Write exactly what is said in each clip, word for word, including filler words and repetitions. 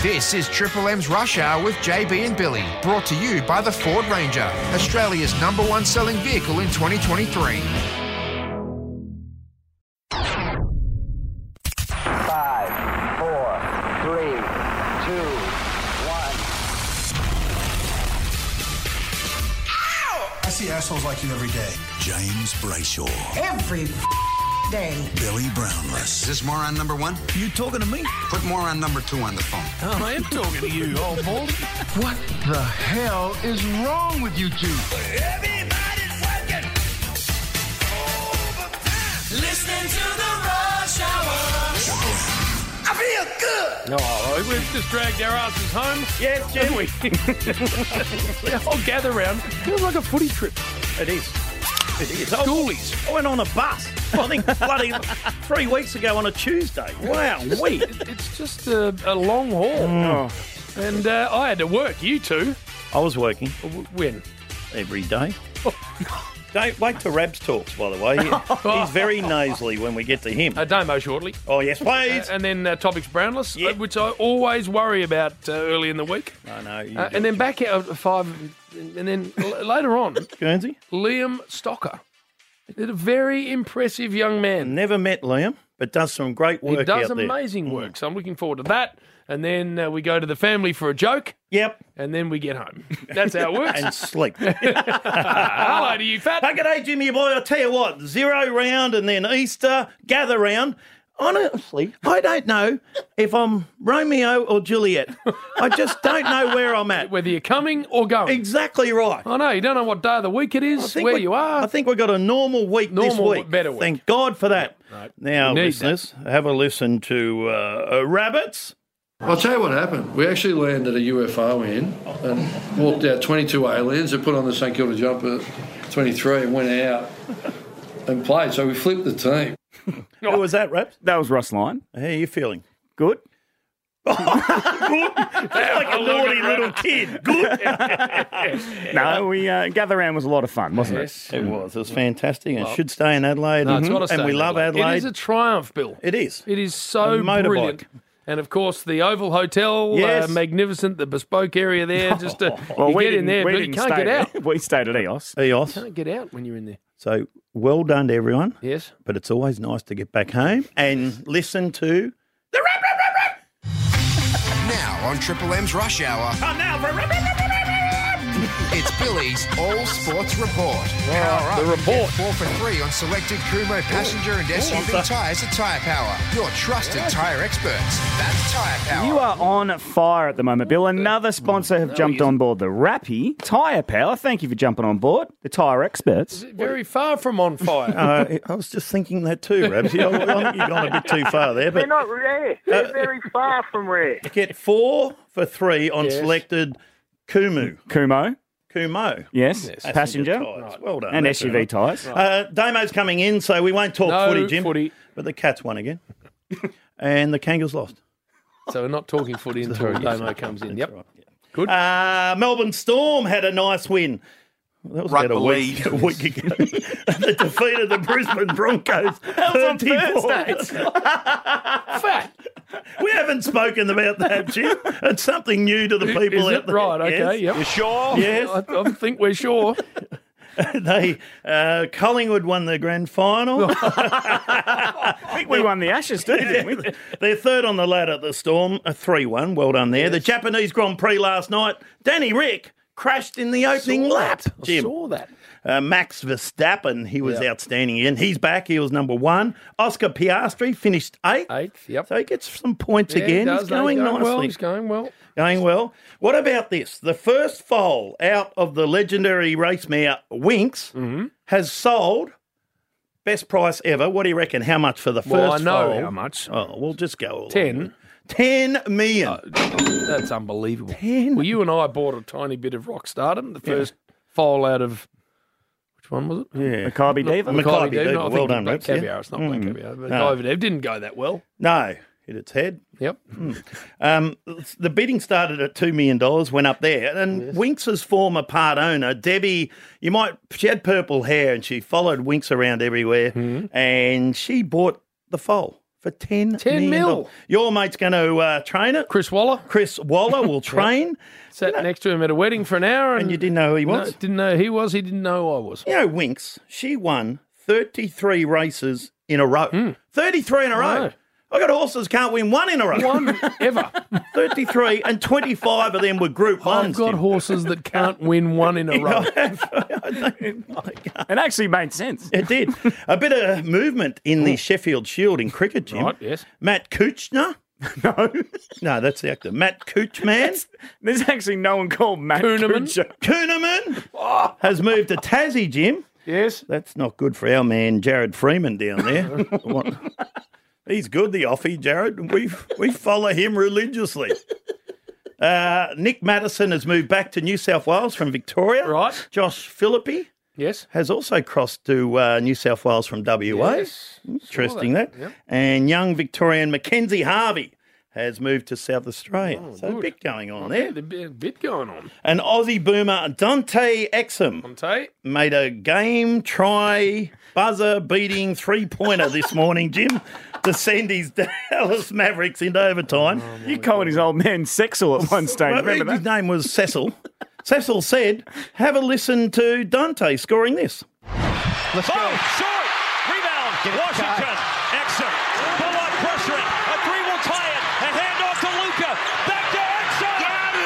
This is Triple M's Rush Hour with J B and Billy, brought to you by the Ford Ranger, Australia's number one selling vehicle in twenty twenty-three. Five, four, three, two, one. I see assholes like you every day. James Brayshaw. Every day. Billy Brownless. Is this moron number one? You talking to me? Put moron number two on the phone. Oh, I am talking to you, old boy. What the hell is wrong with you two? Everybody's working overtime. Listening to the Rush Hour. I feel good. Oh, we've just dragged our asses home. Yes, Jim. We? The whole gather round feels like a footy trip. It is. It is. Schoolies. I went on a bus. I think bloody three weeks ago on a Tuesday. Wow, we. It's just a, a long haul. Oh. And uh, I had to work, you two. I was working When? every day. Don't wait till Rabs talks, by the way. He- He's very nasally when we get to him. A Damo shortly. Oh, yes, please. Uh, and then uh, Topics Brownless, Yeah. uh, which I always worry about uh, early in the week. I know. you Uh, do. and then back out at five, and then l- later on, Guernsey? Liam Stocker. He's a very impressive young man. Never met Liam, but does some great work He does out there. amazing work, so I'm looking forward to that. And then uh, we go to the family for a joke, Yep. and then we get home. That's how it works. And sleep. Hello to you, fat. Hey, g'day, Jimmy boy. I'll tell you what, zero round and then Easter, gather round. Honestly, I don't know if I'm Romeo or Juliet. I just don't know where I'm at. Whether you're coming or going. Exactly right. I know, you don't know what day of the week it I is, think where we- you are. I think we've got a normal week this Normal, week. better week. Thank God for that. Right. Now, We need listeners, have a listen to uh, uh, Rabbits. I'll tell you what happened. We actually landed a U F O in and walked out twenty-two aliens and put on the St Kilda jumper twenty-three and went out and played. So we flipped the team. Who was that, Raps? That was Ross Lyon. How are you feeling? Good. Good. Like a naughty little kid. Good. No, we uh, gather round was a lot of fun, wasn't Yes. It was. It was fantastic. And it should stay in Adelaide. No, it's gotta and stay we in love Adelaide. Adelaide. It is a triumph, Bill. It is. It is so A motorbike. brilliant. And of course, the Oval Hotel, Yes. uh, magnificent, the bespoke area there. Just to, Well, you we get in didn't- there, we but you didn't can't stay get out. there. We stayed at EOS. Eos. Can't get out when you're in there. So well done to everyone. Yes. But it's always nice to get back home and listen to the rap, rap, rap, rap. Now on Triple M's Rush Hour, Come now for rap, rap, rap, rap, rap. it's Billy's All Sports Report. right, the report. Get four for three on selected Kumho passenger and S U V Ooh. tyres at Tyre Power. Your trusted tyre experts. That's Tyre Power. You are on fire at the moment, Bill. Another sponsor have jumped on board, the Rappy Tyre Power. Thank you for jumping on board. The tyre experts. Very far from on fire. Uh, I was just thinking that too, Rabs. I I think you've gone a bit too far there. They're But not rare. They're very far from rare. get four for three on Yes. selected Kumu. Kumo, Kumo. yes, Yes. passenger, Tyres. Well done. and That's S U V right. tyres. Uh, Damo's coming in, so we won't talk No footy, Jim. footy. But the Cats won again. And the Kangaroos lost. So we're not talking footy until Damo comes in. Yep. Right, yeah. Good. Uh, Melbourne Storm had a nice win. That was about a week, a week ago. They defeated the Brisbane Broncos. thirty-four. Fat. We haven't spoken about that, Jim. It's something new to the people Is out it? there. Right, okay, Yes. yep. sure? Yes. I, I think we're sure. they uh, Collingwood won the grand final. I think we won the Ashes too, didn't we? They're third on the ladder, the Storm, a three one. Well done there. The Japanese Grand Prix last night, Danny Rick crashed in the opening Saw lap. that. I Jim. saw that. Uh, Max Verstappen, he was Yep. outstanding again. He's back. He was number one. Oscar Piastri finished eighth. Eighth, yep. So he gets some points Yeah, he again. does, He's no, going, well. nicely. He's going well. Going well. What about this? The first foal out of the legendary race mare Winx Mm-hmm. has sold best price ever. What do you reckon? How much for the first Well, I know foal? how much. Oh, we'll just go along Ten. with it. Ten million. That's unbelievable. Ten. Well, you and I bought a tiny bit of rock stardom, the first foal out of, which one was it? Yeah. Maccabi Diva. Maccabi Maccabi Diva, No, I well think done, Black Reps, yeah. Caviar. It's not Black Mm. Caviar. But No. Maccabi Diva didn't go that well. No, hit its head. Yep. Um, the bidding started at two million dollars, went up there. And Yes. Winx's former part owner, Debbie, you might, she had purple hair and she followed Winx around everywhere. Mm-hmm. And she bought the foal for ten, ten million mil. dollars. Your mate's going to uh, train it. Chris Waller. Chris Waller will train. Sat You know- next to him at a wedding for an hour. And, And you didn't know who he No, was? didn't know who he was. He didn't know I was. You know, Winks, she won thirty-three races in a row. thirty-three in a row. know. I got horses can't win one in a row. One ever. thirty-three and twenty-five of them were Group I've Ones. got Tim. horses that can't win one in a row. It actually made sense. It did. A bit of movement in the Sheffield Shield in cricket, Jim. Right, yes. Matt Kuchner. No. No, that's the actor. Matt Kuchman. There's actually no one called Matt Kuhneman. Kuchar. Kuhneman has moved to Tassie, Jim. Yes. That's not good for our man Jared Freeman down there. What? He's good, the offie, Jared. We we follow him religiously. Uh, Nick Maddison has moved back to New South Wales from Victoria. Right. Josh Philippi Yes. has also crossed to uh, New South Wales from W A. Yes. Interesting Saw that. that, yep. And young Victorian Mackenzie Harvey has moved to South Australia. so a good. bit going on Yeah, there. there's a bit going on. And Aussie boomer Dante Exum Monte. made a game try buzzer beating three pointer this morning, Jim, to send his Dallas Mavericks into overtime. You called his old man Sexel at one stage. Well, Remember his that? name was Cecil. Cecil said, "Have a listen to Dante scoring this." Let's go. Short. Rebound. Washington. Exum. Bullock pressuring. A three will tie it. A handoff to Luka. Back to Exum. Got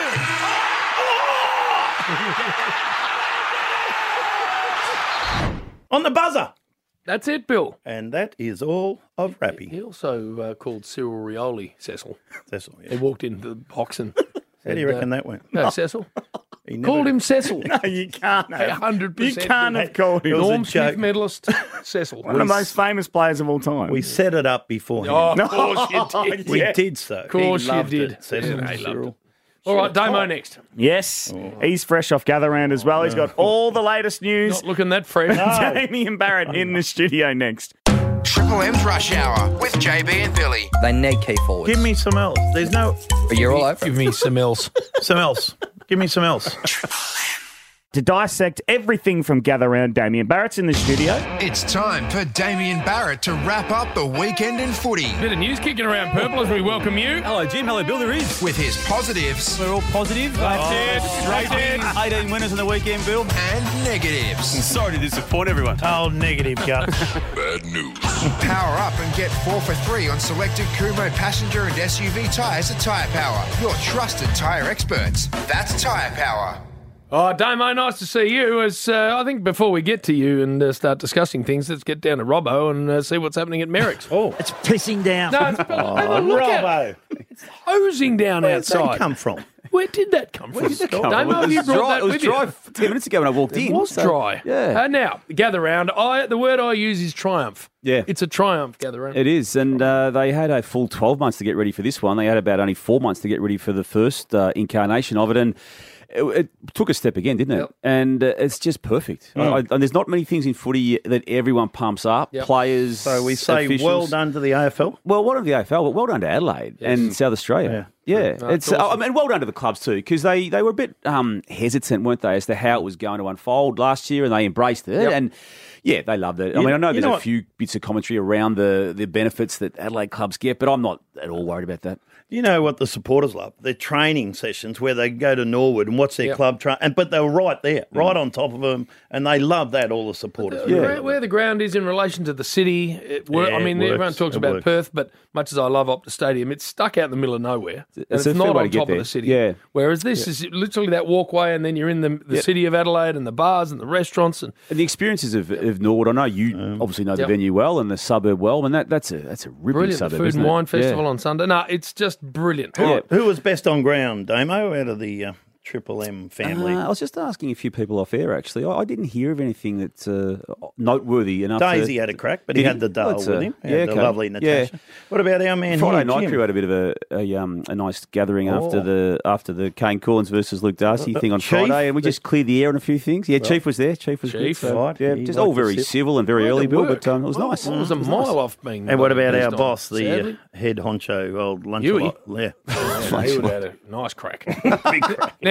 it. On the buzzer. That's it, Bill. And that is all of Rappy. He also uh, called Cyril Rioli Cecil. Cecil, He yeah. walked into the box and How do you reckon that went? No, Cecil. He never- Called him Cecil. No, you can't A have. hundred You percent. can't have called him. It was a Norm joke. Smith medalist Cecil. One of the most famous players of all time. We set it up beforehand. Oh, of course you did. We Yeah. did so. Of course you loved did. It. Cecil Yeah, he loved Cyril. All right, Damo next. Yes, he's fresh off Gather Round as well. He's got all the latest news. Not looking that fresh. Damien Barrett in the studio next. Triple M's Rush Hour with J B and Billy. They need key forwards. Give me some else. There's no But you're all over Give it. me some else. some else. Give me some else. To dissect everything from Gather Round, Damien Barrett's in the studio. It's time for Damien Barrett to wrap up the weekend in footy Bit of news kicking around purple as we welcome you. Hello, Jim. Hello, Bill. There is. with his positives We're all positive. That's it. Straight in. eighteen winners on the weekend, Bill. and negatives. Sorry to disappoint everyone. Oh, negative gut. Power up and get four for three on selected Kumo passenger and S U V tyres at Tyre Power, your trusted tyre experts. That's Tyre Power. Oh, Damo, nice to see you. As uh, I think before we get to you and uh, start discussing things, let's get down to Robbo and uh, see what's happening at Merrick's. Oh, It's pissing down. No, it's, have a look at it. Robbo. Hosing down Where'd that outside. come from? Where did that come from? come Damo, have you brought that it was with dry you? ten minutes ago when I walked It in. was so- dry. Yeah. Uh, now, gather round. I the word I use is triumph. Yeah. It's a triumph, gather round. It is, and uh, they had a full twelve months to get ready for this one. They had about only four months to get ready for the first uh, incarnation of it, and it, it took a step again, didn't it? Yep. And uh, it's just perfect. I, I, and there's not many things in footy that everyone pumps up. Yep. Players, So we say officials. well done to the A F L. Well, well done to the A F L, but well done to Adelaide and South Australia. Yeah, No, it's. it's awesome. I mean, well done to the clubs too, because they, they were a bit um, hesitant, weren't they, as to how it was going to unfold last year, and they embraced it. Yep. And yeah, they loved it. I You- mean, I know you there's know a what- few bits of commentary around the the benefits that Adelaide clubs get, but I'm not at all worried about that. You know what the supporters love? Their training sessions where they go to Norwood and watch their Yep. club train, and but they were right there, right on top of them, and they love that. All the supporters. Uh, Where, where the ground is in relation to the city, it wor- Yeah, I mean, it everyone works. talks It about works. Perth, but much as I love Optus Stadium, it's stuck out in the middle of nowhere. And It's it's a fair not way on to get top of there. the city. Yeah. Whereas this is literally that walkway, and then you're in the, the Yep. city of Adelaide and the bars and the restaurants. And And the experiences of, of Norwood, I know you obviously know the Yep. venue well and the suburb well, and that, that's a that's a ripping brilliant. The suburb, Food isn't and it? Wine Festival Yeah. on Sunday. No, it's just brilliant. Yeah. Who was best on ground, Damo, out of the uh, Triple M family? Uh, I was just asking a few people off air, actually. I, I didn't hear of anything that's uh, noteworthy enough. Daisy to, had a crack, but he Did had the Dale That's with a- him. He Yeah, had the okay. lovely Yeah. Natasha. What about our man Friday here, night Jim? crew had a bit of a a, um, a nice gathering after Oh. the after the Kane Corns versus Luke Darcy Uh, thing on Chief? Friday, and we just cleared the air on a few things. Yeah, Chief was there. Chief was Chief, good. So, right. yeah, He just liked all to very sit. civil and very Well, early, it Bill, worked. but um, it was Well, nice. It was a mile off being. And what about being our done. boss, the uh, Sadly. head honcho, old lunch? Huey? Yeah. Yeah, he would have had a nice crack. Big crack. Now,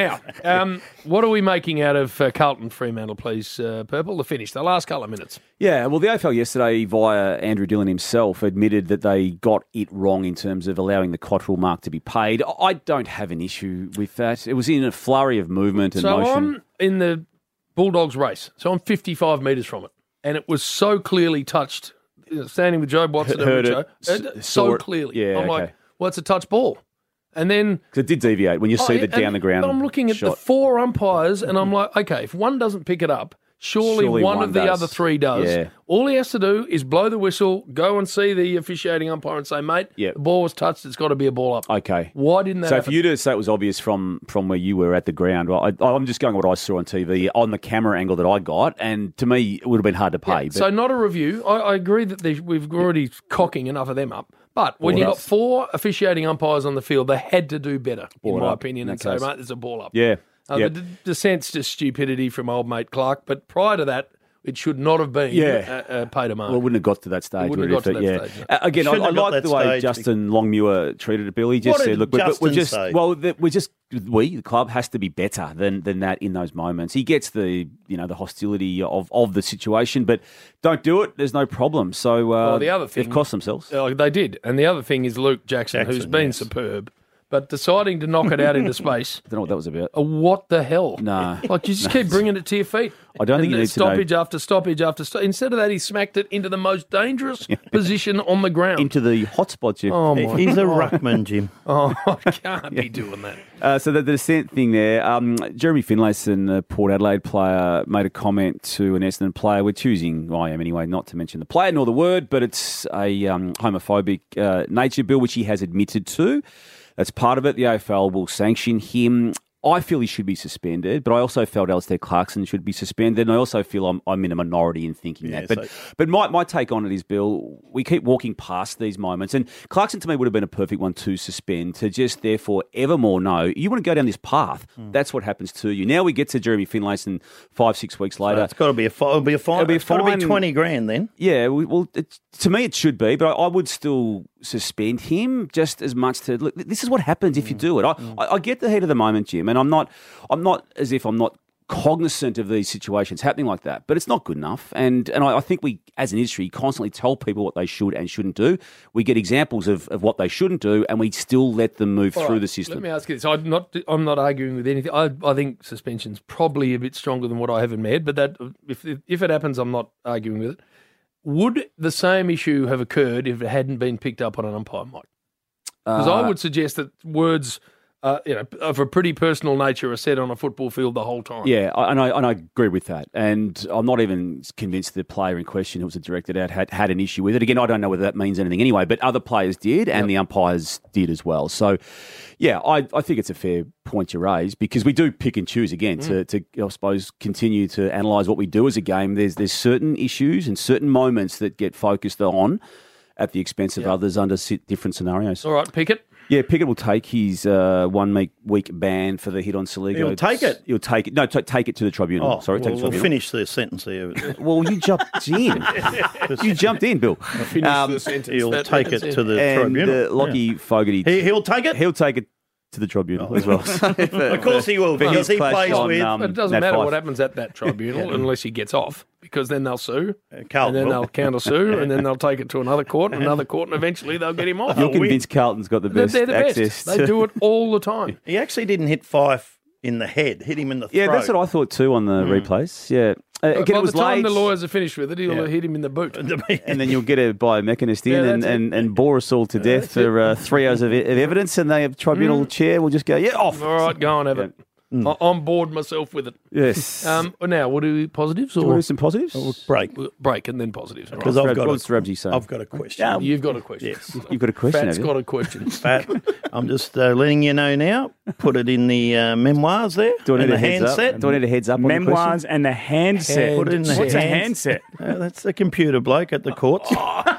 Now, um, what are we making out of uh, Carlton Fremantle, please, uh, Purple? The finish, the last couple of minutes. Yeah, well, the A F L yesterday, via Andrew Dillon himself, admitted that they got it wrong in terms of allowing the Cottrell mark to be paid. I don't have an issue with that. It was in a flurry of movement and so motion. I'm in the Bulldogs race, so I'm fifty-five metres from it, and it was so clearly touched, you know, standing with Joe Watson Heard and it, Joe, s- so saw it. clearly. Yeah, I'm okay. like, well, it's a touch ball. And then... Because it did deviate when you Oh, see yeah, the down and- the ground But I'm looking at shot. the four umpires, and I'm like, okay, if one doesn't pick it up, surely, Surely one, one of the does. other three does. Yeah. All he has to do is blow the whistle, go and see the officiating umpire and say, mate, Yep. the ball was touched, it's got to be a ball up. Okay. Why didn't that So happen? for you to say it was obvious from, from where you were at the ground, well, I, I'm just going what I saw on T V on the camera angle that I got, and to me, it would have been hard to pay. Yeah, but so not a review. I, I agree that they, we've already cocking enough of them up. But when Ball you've up. got four officiating umpires on the field, they had to do better, Ball in my up. opinion, and That's say, us. mate, there's a ball up. yeah, Uh, yep. The d- dissent's just stupidity from old mate Clark, but prior to that, it should not have been Yeah. uh, uh, paid a mark. Well, it wouldn't have got to that stage. wouldn't would have got it, to if that it- stage, yeah. no. Uh, Again, I, Shouldn't I have got like that the way stage. Justin Longmuir treated it, Bill. He just What said, did "Look, we're, we're Justin just say? well, that we're just we the club has to be better than than that in those moments." He gets the you know the hostility of, of the situation, but don't do it. There's no problem. So uh, Well, the other thing- they've cost themselves. Oh, they did. And the other thing is Luke Jackson, Jackson, who's been yes. superb, but deciding to knock it out into space. I don't know what that was about. Uh, what the hell? No. Like, you just keep bringing it to your feet. I don't think And you then need to know- stoppage after stoppage after stoppage. Instead of that, he smacked it into the most dangerous position on the ground. Into the hotspot, you. Oh, my He's a God. ruckman, Jim. Oh, I can't be doing that. Uh, so the, the dissent thing there, um, Jeremy Finlayson, the Port Adelaide player, made a comment to an Essendon player. We're choosing, well, I am anyway, not to mention the player nor the word, but it's a um, homophobic uh, nature bill, which he has admitted to. That's part of it. The A F L will sanction him. I feel he should be suspended, but I also felt Alistair Clarkson should be suspended, and I also feel I'm, I'm in a minority in thinking Yeah, that. But so- but my, my take on it is, Bill, we keep walking past these moments, and Clarkson to me would have been a perfect one to suspend, to just therefore evermore know, you want to go down this path, that's what happens to you. Now we get to Jeremy Finlayson five, six weeks later. So it's got to be a fine. It'll be a fine. It'll be a It's got to fine. be twenty grand then. Yeah, we, well, it, to me it should be, but I, I would still suspend him just as much to look. This is what happens if you do it. I, I, I get the heat of the moment, Jim, and I'm not. I'm not as if I'm not cognizant of these situations happening like that, but it's not good enough. And and I, I think we, as an industry, constantly tell people what they should and shouldn't do. We get examples of, of what they shouldn't do, and we still let them move All through right, the system. Let me ask you this. I'm not, I'm not arguing with anything. I, I think suspension's probably a bit stronger than what I have in my head, but that if, if it happens, I'm not arguing with it. Would the same issue have occurred if it hadn't been picked up on an umpire, Mike? Because Uh, I would suggest that words uh, you know, of a pretty personal nature are said on a football field the whole time. Yeah, I- and I and I agree with that. And I'm not even convinced the player in question who was directed at had, had an issue with it. Again, I don't know whether that means anything anyway, but other players did, and Yep. the umpires did as well. So, yeah, I, I think it's a fair point to raise because we do pick and choose again to, to, I suppose, continue to analyse what we do as a game. There's there's certain issues and certain moments that get focused on at the expense of others under si- different scenarios. All right, Pickett. Yeah, Pickett will take his uh, one week, week ban for the hit on Saligo. He'll take it? He'll take it. No, t- take it to the tribunal. Oh, Sorry, well, take it to the we'll tribunal. finish the sentence here. Well, you jumped in. you jumped in, Bill. Finish Um, the sentence. He'll That- take it that's to the and tribunal. uh, Lockie Fogarty. He, he'll take it? He'll take it to the tribunal as well. Of course he will, For his because he clash plays on, with- um, But it doesn't Nat matter Fyfe. what happens at that tribunal unless he gets off, because then they'll sue, Carlton and then will. they'll counter sue, and then they'll take it to another court, and another court, and eventually they'll get him off. You're convinced Carlton's got the They're, best they're the access. best. They to- do it all the time. He actually didn't hit Fife in the head, hit him in the throat. Yeah, that's what I thought too on the replays. Yeah. Uh, again, By it was the time late. the lawyers are finished with it, he'll Yeah. hit him in the boot. And then you'll get a biomechanist in Yeah, and, that's it. and, and bore us all to death that's for uh, three hours of, e- of evidence, and the tribunal chair will just go, yeah, off. All right, go on, have it. I- I'm bored myself with it. Yes. Um, now, what do we positives Do you want or to do some positives? break. break and then positives? All Because right. I've got, What's a, Rabji saying? I've got a question. You've got a question. Yes. You've got a question, Fat's have you? got a question. Pat, I'm just uh, letting you know now. Put it in the uh, memoirs there. Do I in need the a heads handset. up? Do I need a heads up on the question? Memoirs and the handset. Put it in the What's a hands- handset? Uh, that's the computer bloke at the courts.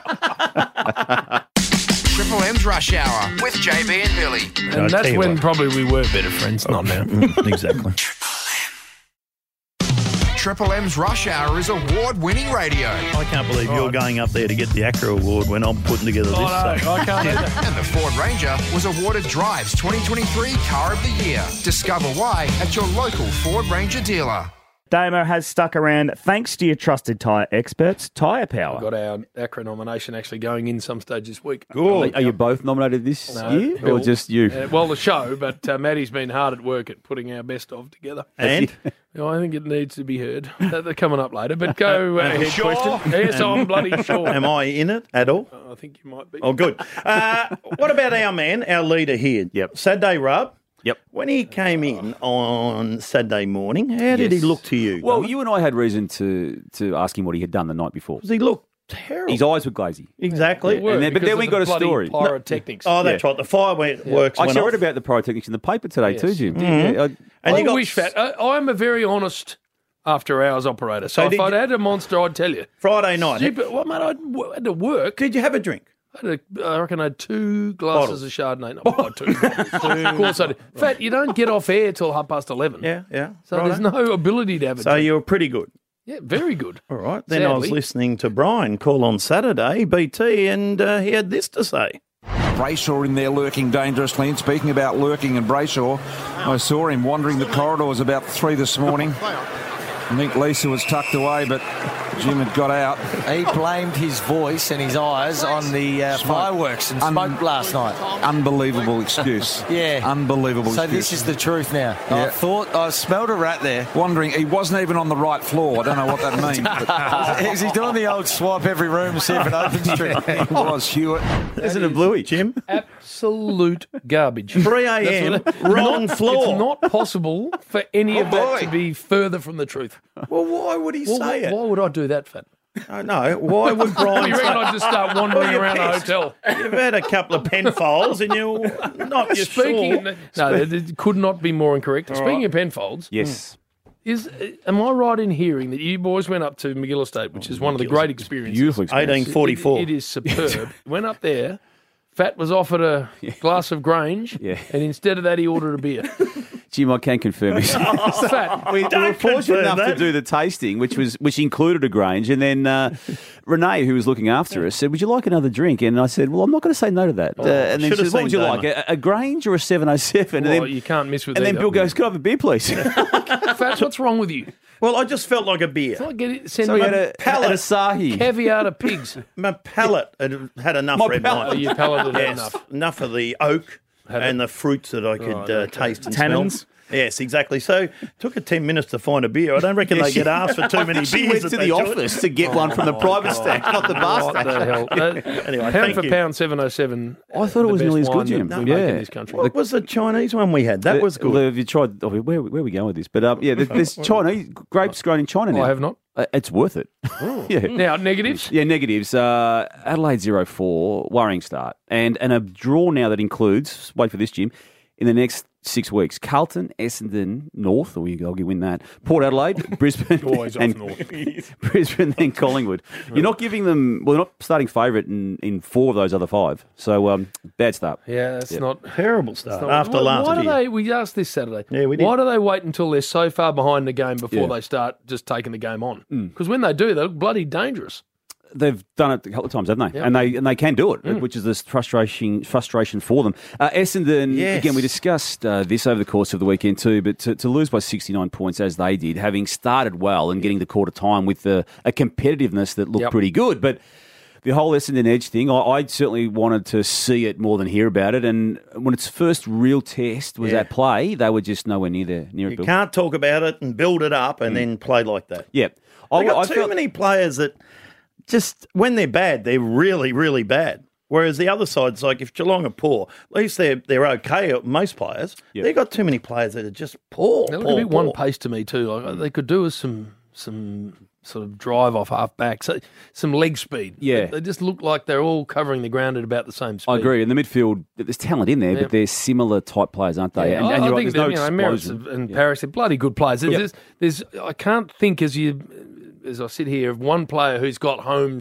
Triple M's Rush Hour with J B and Billy. I And tell that's you when what. probably we were better friends, not now. Mm, exactly. Triple M's Rush Hour is award-winning radio. I can't believe you're going up there to get the Acura Award when I'm putting together this. Oh, no, so. I can't either. And the Ford Ranger was awarded Drive's twenty twenty-three Car of the Year. Discover why at your local Ford Ranger dealer. Damo has stuck around thanks to your trusted tyre experts, Tyre Power. We've got our Acra nomination actually going in some stage this week. Are, are you both nominated this No, year, Bill. or just you? Uh, well, the show, but uh, Maddie's been hard at work at putting our best of together. And? You know, I think it needs to be heard. That- They're coming up later, but go uh, ahead, Sure. question. Yes, I'm bloody sure. Am I in it at all? I think you might be. Oh, good. Uh, what about our man, our leader here? Yep. Saturday Rub. Yep. When he came in on Saturday morning, how did Yes. he look to you? Well, Damo? you and I had reason to to ask him what he had done the night before. Does he look terrible? His eyes were glazy. Exactly. It worked And then- but because then of we the got a bloody story. Pyrotechnics. Oh, that's Yeah. right. The fireworks I went actually off. read about the pyrotechnics in the paper today Yes. too, Jim. Mhm. Yeah, I- And I you got wish that. I, I'm a very honest after hours operator. So, So if did I'd you- had a monster, I'd tell you. Friday night. Stupid. Well, mate, I'd w- had to work. Did you have a drink? I, had a, I reckon I had two glasses Bottles. of Chardonnay. Not quite two. Of course I did. In fact, you don't get off air till half past eleven. Yeah, yeah. So Righto. there's no ability to have a So drink. you were pretty good. Yeah, very good. All right. Then I was Sadly. listening to Brian call on Saturday, B T, and uh, he had this to say. Brayshaw in there lurking dangerously. And speaking about lurking and Brayshaw, I saw him wandering the corridors about three this morning. I think Lisa was tucked away, but Jim had got out. He blamed his voice and his eyes on the uh, fireworks and Un- smoke last night. Unbelievable excuse. Yeah. Unbelievable So excuse. this is the truth now. I Yeah. thought, I smelled a rat there. Wondering, he wasn't even on the right floor. I don't know what that means. but Is he doing the old swipe every room to see if it opens trick? he was, Hewitt. Isn't it Bluey, Jim? Absolute garbage. three a.m. That's what- wrong not- floor. It's not possible for any Oh, of that boy. to be further from the truth. Well, why would he Well, say why, it? why would I do that, Fat? I know. Why would Brian You reckon say I'd just start wandering Well, you're around the pissed. hotel? You've had a couple of Penfolds and you're not you're Speaking, sure. no, it it could not be more incorrect. All Speaking right. of Penfolds, yes. is uh, am I right in hearing that you boys went up to McGill Estate, which is one of the great experiences? Beautiful experience. eighteen forty-four. It, it is superb. Went up there. Fat was offered a glass of Grange, Yeah. and instead of that, he ordered a beer. Jim, I can confirm this. Fat. we, we Don't were fortunate confirm enough that. to do the tasting, which was which included a Grange, and then uh, Renee, who was looking after us, said, "Would you like another drink?" And I said, "Well, I'm not going to say no to that." Uh, and then should she have said, "What would seen you Damo. like, a, a Grange or a seven oh seven?" Well, And then you can't miss with and then either. Bill goes, "Could I have a beer, please?" Fat, what's wrong with you? Well, I just felt like a beer. It's like get it, send so me we had a a, palate. an Asahi. caviar to pigs. My palate had had enough My red palate. Oh, wine. your palate had Yes, enough. enough of the oak Had and it? the fruits that I could Right, uh, okay. taste and Tannins? smell. Yes, exactly. So it took her ten minutes to find a beer. I don't reckon they get asked for too many beers. She went at to that the joint. office to get one from the private stack, not the bar What stack. the hell? Uh, Anyway, pound thank for you. pound, seven oh seven. I thought it the was best nearly as good, wine Jim. that we Yeah. make in this country. What was the Chinese one we had? That was good. Well, have you tried? Oh, where, where are we going with this? But um, yeah, there's, there's Chinese grapes grown in China now. I have not. Uh, it's worth it. yeah. Now, negatives? Yeah, negatives. Uh, Adelaide zero four, worrying start. And and a draw now that includes, wait for this, Jim, in the next six weeks, Carlton, Essendon, North, or you, I'll give win that, Port Adelaide, Brisbane, Always off and North. Brisbane, then Collingwood. You're not giving them, well, they're not starting favourite in, in four of those other five. So, um, bad start. Yeah, that's Yeah. not... Terrible start not- after why, last why do year. they? We asked this Saturday. Yeah, we did. Why do they wait until they're so far behind the game before Yeah. they start just taking the game on? Mm. Because when they do, they look bloody dangerous. They've done it a couple of times, haven't they? Yep. And they and they can do it, Mm. which is this frustration frustration for them. Uh, Essendon, Yes. again, we discussed uh, this over the course of the weekend too, but to, to lose by sixty-nine points as they did, having started well and getting the quarter time with the, a competitiveness that looked Yep. pretty good, but the whole Essendon edge thing, I, I certainly wanted to see it more than hear about it. And when its first real test was Yeah. at play, they were just nowhere near there, near it. You Bill. can't talk about it and build it up and then play like that. Yeah, They got I too felt- many players that just, when they're bad, they're really, really bad. Whereas the other side's like, if Geelong are poor, at least they're they're okay, most players. Yep. They've got too many players that are just poor, They look poor, a bit poor. one pace to me too. Like, they could do with some some sort of drive off half back, so, some leg speed. Yeah. They, they just look like they're all covering the ground at about the same speed. I agree. In the midfield, there's talent in there, Yeah. but they're similar type players, aren't they? Yeah, and, I, and I you're right, think there's no that, you know, Merritt's explosion. and Yeah. Paris, they're bloody good players. There's, Yep. there's, there's, I can't think as you as I sit here of one player who's got Holmes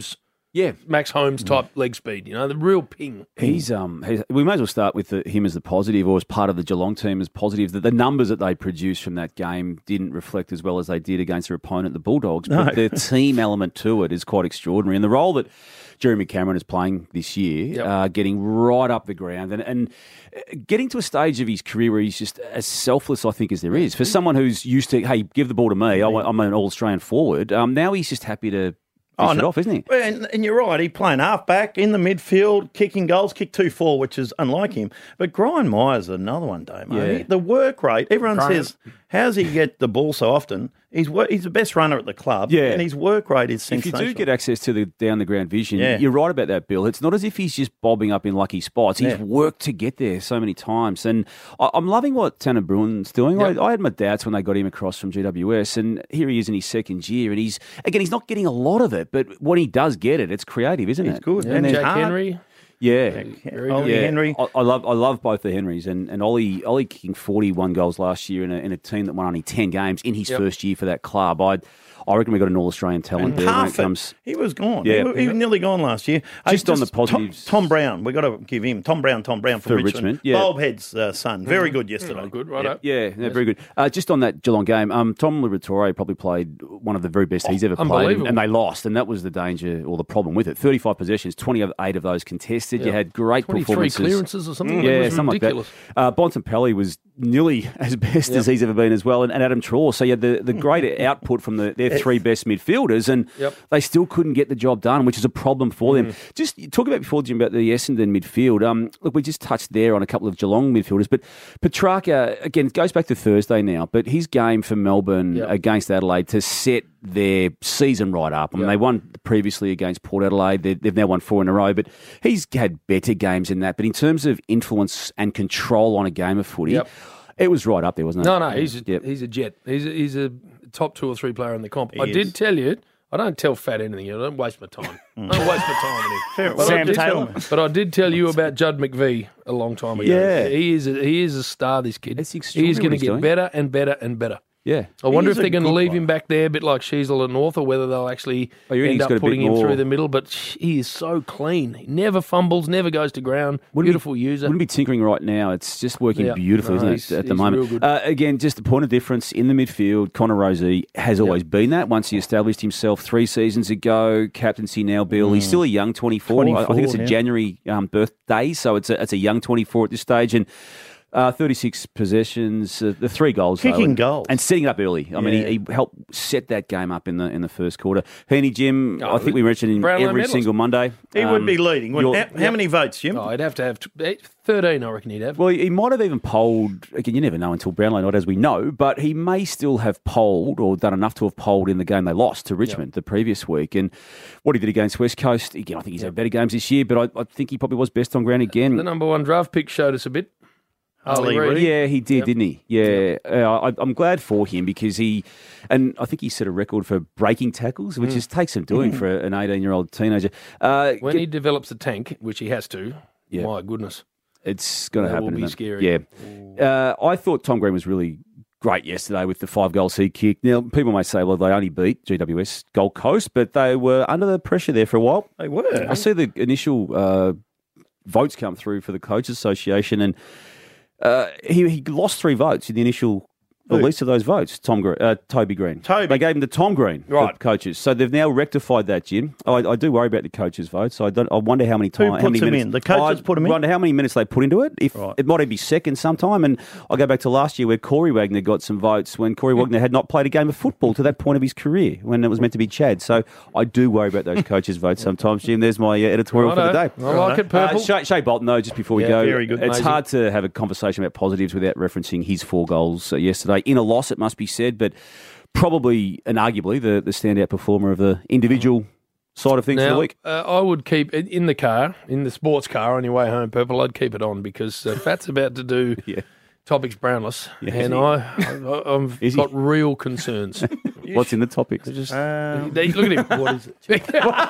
Yeah, Max Holmes type leg speed. You know, the real ping. He's um. He's, we may as well start with the, him as the positive, or as part of the Geelong team as positive. That the numbers that they produced from that game didn't reflect as well as they did against their opponent, the Bulldogs. But No. the team element to it is quite extraordinary, and the role that Jeremy Cameron is playing this year, Yep. uh, getting right up the ground and and getting to a stage of his career where he's just as selfless, I think, as there is for someone who's used to, hey, give the ball to me. I want, I'm an All-Australian forward. Um, now he's just happy to. Oh, it no. off, isn't he? Well, And, and you're right. He playing halfback in the midfield, kicking goals, kicked two four, which is unlike him. But Brian Myers is another one, Damo. Yeah. He- The work rate. Everyone Graham. says, how's he get the ball so often? He's wor- he's the best runner at the club. Yeah. And his work rate is If sensational. you do get access to the down the ground vision, Yeah. you're right about that, Bill. It's not as if he's just bobbing up in lucky spots. He's Yeah. worked to get there so many times. And I, I'm loving what Tanner Bruin's doing. Yep. I, I had my doubts when they got him across from G W S, and here he is in his second year. And he's, again, he's not getting a lot of it, but when he does get it, it's creative, isn't He's it? good. Yeah, And Jack he's hard. Henry. Yeah. Very Ollie good. Henry. I, I love I love both the Henrys, and, and Ollie Ollie kicking forty-one goals last year in a, in a team that won only ten games in his Yep. first year for that club. I I reckon we got an All-Australian talent there when it Half comes. it. He was gone. Yeah. He, wa- he was nearly gone last year. Hey, Just on the Tom- positives. Tom, Brown. We've got to give him. Tom Brown, Tom Brown from For Richmond. Richmond, yeah. Bulbhead's uh, son. Very good yesterday. Oh, good, right Yeah. up. Yeah, yeah, very good. Uh, just on that Geelong game, um, Tom Liberatore probably played one of the very best he's ever played, and, unbelievable. and they lost, and that was the danger or the problem with it. thirty-five possessions, twenty-eight of those contested. You Yeah. had great twenty-three performances. clearances or something. Yeah, It was something ridiculous. like that. Uh, Bontempelli was nearly as best Yep. as he's ever been as well, and, and Adam Traore. So you had the, the great output from the, their three best midfielders, and Yep. they still couldn't get the job done, which is a problem for them. Just talk about before, Jim, about the Essendon midfield. Um, look, we just touched there on a couple of Geelong midfielders, but Petrarca, again, it goes back to Thursday now, but his game for Melbourne Yep. against Adelaide to set their season right up. I mean, Yep. they won previously against Port Adelaide. They, they've now won four in a row, but he's had better games than that. But in terms of influence and control on a game of footy, Yep. it was right up there, wasn't it? No, no, he's a, Yep. he's a jet. He's a, he's a top two or three player in the comp. He I is. did tell you, I don't tell Fat anything. I don't waste my time. I don't waste my time with him. Fair- But I Sam did Taylor. tell- But I did tell you about Judd McVie a long time ago. Yeah. he is a, he is a star. This kid. It's He's extraordinary going to what he's get doing. better and better and better. Yeah. I wonder He is if they're a going to good leave player. him back there, a bit like Sheasel and North, or whether they'll actually Oh, you reckon end he's up got a bit putting him more- through the middle. But he is so clean. He never fumbles, never goes to ground. Wouldn't Beautiful be, user. Wouldn't be tinkering right now. It's just working Yeah. beautifully, No, isn't he's- it, at the he's moment? real good. Uh, again, just a point of difference in the midfield. Connor Rosie has always been that. Once he established himself three seasons ago, captaincy now, Bill. He's still a young twenty-four. I- I think it's a twenty-four, yeah. January um, birthday, so it's a, it's a young twenty-four at this stage. And Uh, thirty-six possessions, uh, the three goals, though, Kicking and, goals. and setting it up early. I mean, Yeah. he, he helped set that game up in the in the first quarter. Heaney, Jim, Oh, I think we mentioned him Brownlow every medalist. single Monday. He would be leading. wouldn't- you're- How, how many votes, Jim? Oh, I'd have to have t- eh, thirteen, I reckon he'd have. Well, he might have even polled, again, you never know until Brownlow night, as we know, but he may still have polled or done enough to have polled in the game they lost to Richmond the previous week. And what he did against West Coast, again, I think he's had better games this year, but I, I think he probably was best on ground again. The number one draft pick showed us a bit. Harley Harley Reid. Yeah, he did, Yep. didn't he? Yeah, uh, I, I'm glad for him because he, and I think he set a record for breaking tackles, which Mm. just takes some doing for an eighteen-year-old teenager. Uh, When get- he develops a tank, which he has to, Yeah. my goodness. It's going to That happen. will be isn't it? scary. Yeah. Uh, I thought Tom Green was really great yesterday with the five goals he kicked. Now, people may say, well, they only beat G W S Gold Coast, but they were under the pressure there for a while. They were. I see the initial uh, votes come through for the Coaches Association, and uh, he, he lost three votes in the initial Who? release of those votes. Tom Gre- uh, Toby Green. Toby. They gave him to Tom Green, Right. the coaches. So they've now rectified that, Jim. I, I do worry about the coaches' votes. I don't. I wonder how many Who times. how many puts them minutes, in? The coaches I put them in? wonder how many minutes they put into it. If Right. it might even be second sometime. And I go back to last year where Corey Wagner got some votes when Corey Wagner had not played a game of football to that point of his career when it was meant to be Chad. So I do worry about those coaches' votes sometimes, Jim. There's my uh, editorial for the day. Righto. I like it, Uh, purple. Shea, Shea Bolton, though, just before we Yeah, go, very good. it's Amazing. hard to have a conversation about positives without referencing his four goals uh, yesterday. In a loss, it must be said, but probably and arguably the, the standout performer of the individual side of things for the Now, week. uh, I would keep it in the car, in the sports car on your way home, Purple. I'd keep it on because uh, Fat's about to do Yeah. topics brownless, Yeah. and I, I, I've Is he? got real concerns. What's in the topics? Just Um, they- look at him. What is it?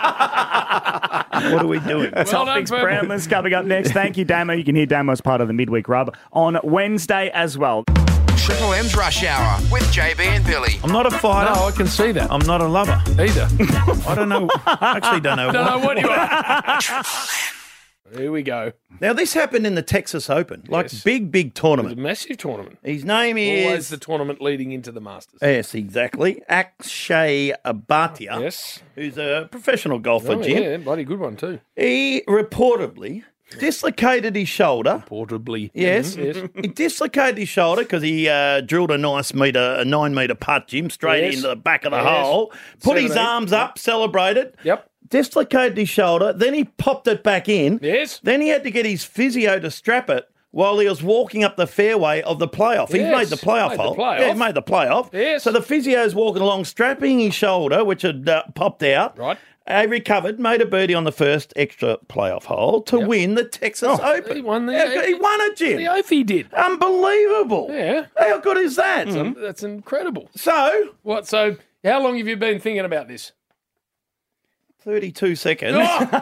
What are we doing? Well done, Topics Purple. Brownless coming up next. Thank you, Damo. You can hear Damo as part of the Midweek Rub on Wednesday as well. Triple M's Rush Hour with J B and Billy. I'm not a fighter. No, I can see that. I'm not a lover. Either. I don't know. Actually, don't know. Don't know what you are. Triple Here we go. Now, this happened in the Texas Open, like Yes. big, big It was tournament. a massive tournament. His name Always is the tournament leading into the Masters. yes, exactly, Akshay Bhatia, Yes. who's a professional golfer, Oh, Jim. yeah, bloody good one too. He reportedly dislocated his shoulder. Portably. Yes, Mhm, yes. he dislocated his shoulder because he uh, drilled a nice meter, a nine meter putt, Jim, straight Yes. into the back of the Yes. hole. Put his Seven, eight. arms up, celebrated. Yep. Dislocated his shoulder. Then he popped it back in. Yes. Then he had to get his physio to strap it while he was walking up the fairway of the playoff. He Yes, made the playoff made the hole. playoff. Yeah, he made the playoff. Yes. So the physio's walking along, strapping his shoulder, which had uh, popped out. Right. He recovered, made a birdie on the first extra playoff hole to Yep. win the Texas Open. He won the. Yeah, he won it, Jim. The oath he did. Unbelievable. Yeah. How good is that? That's, that's incredible. So, What? So, how long have you been thinking about this? thirty-two seconds.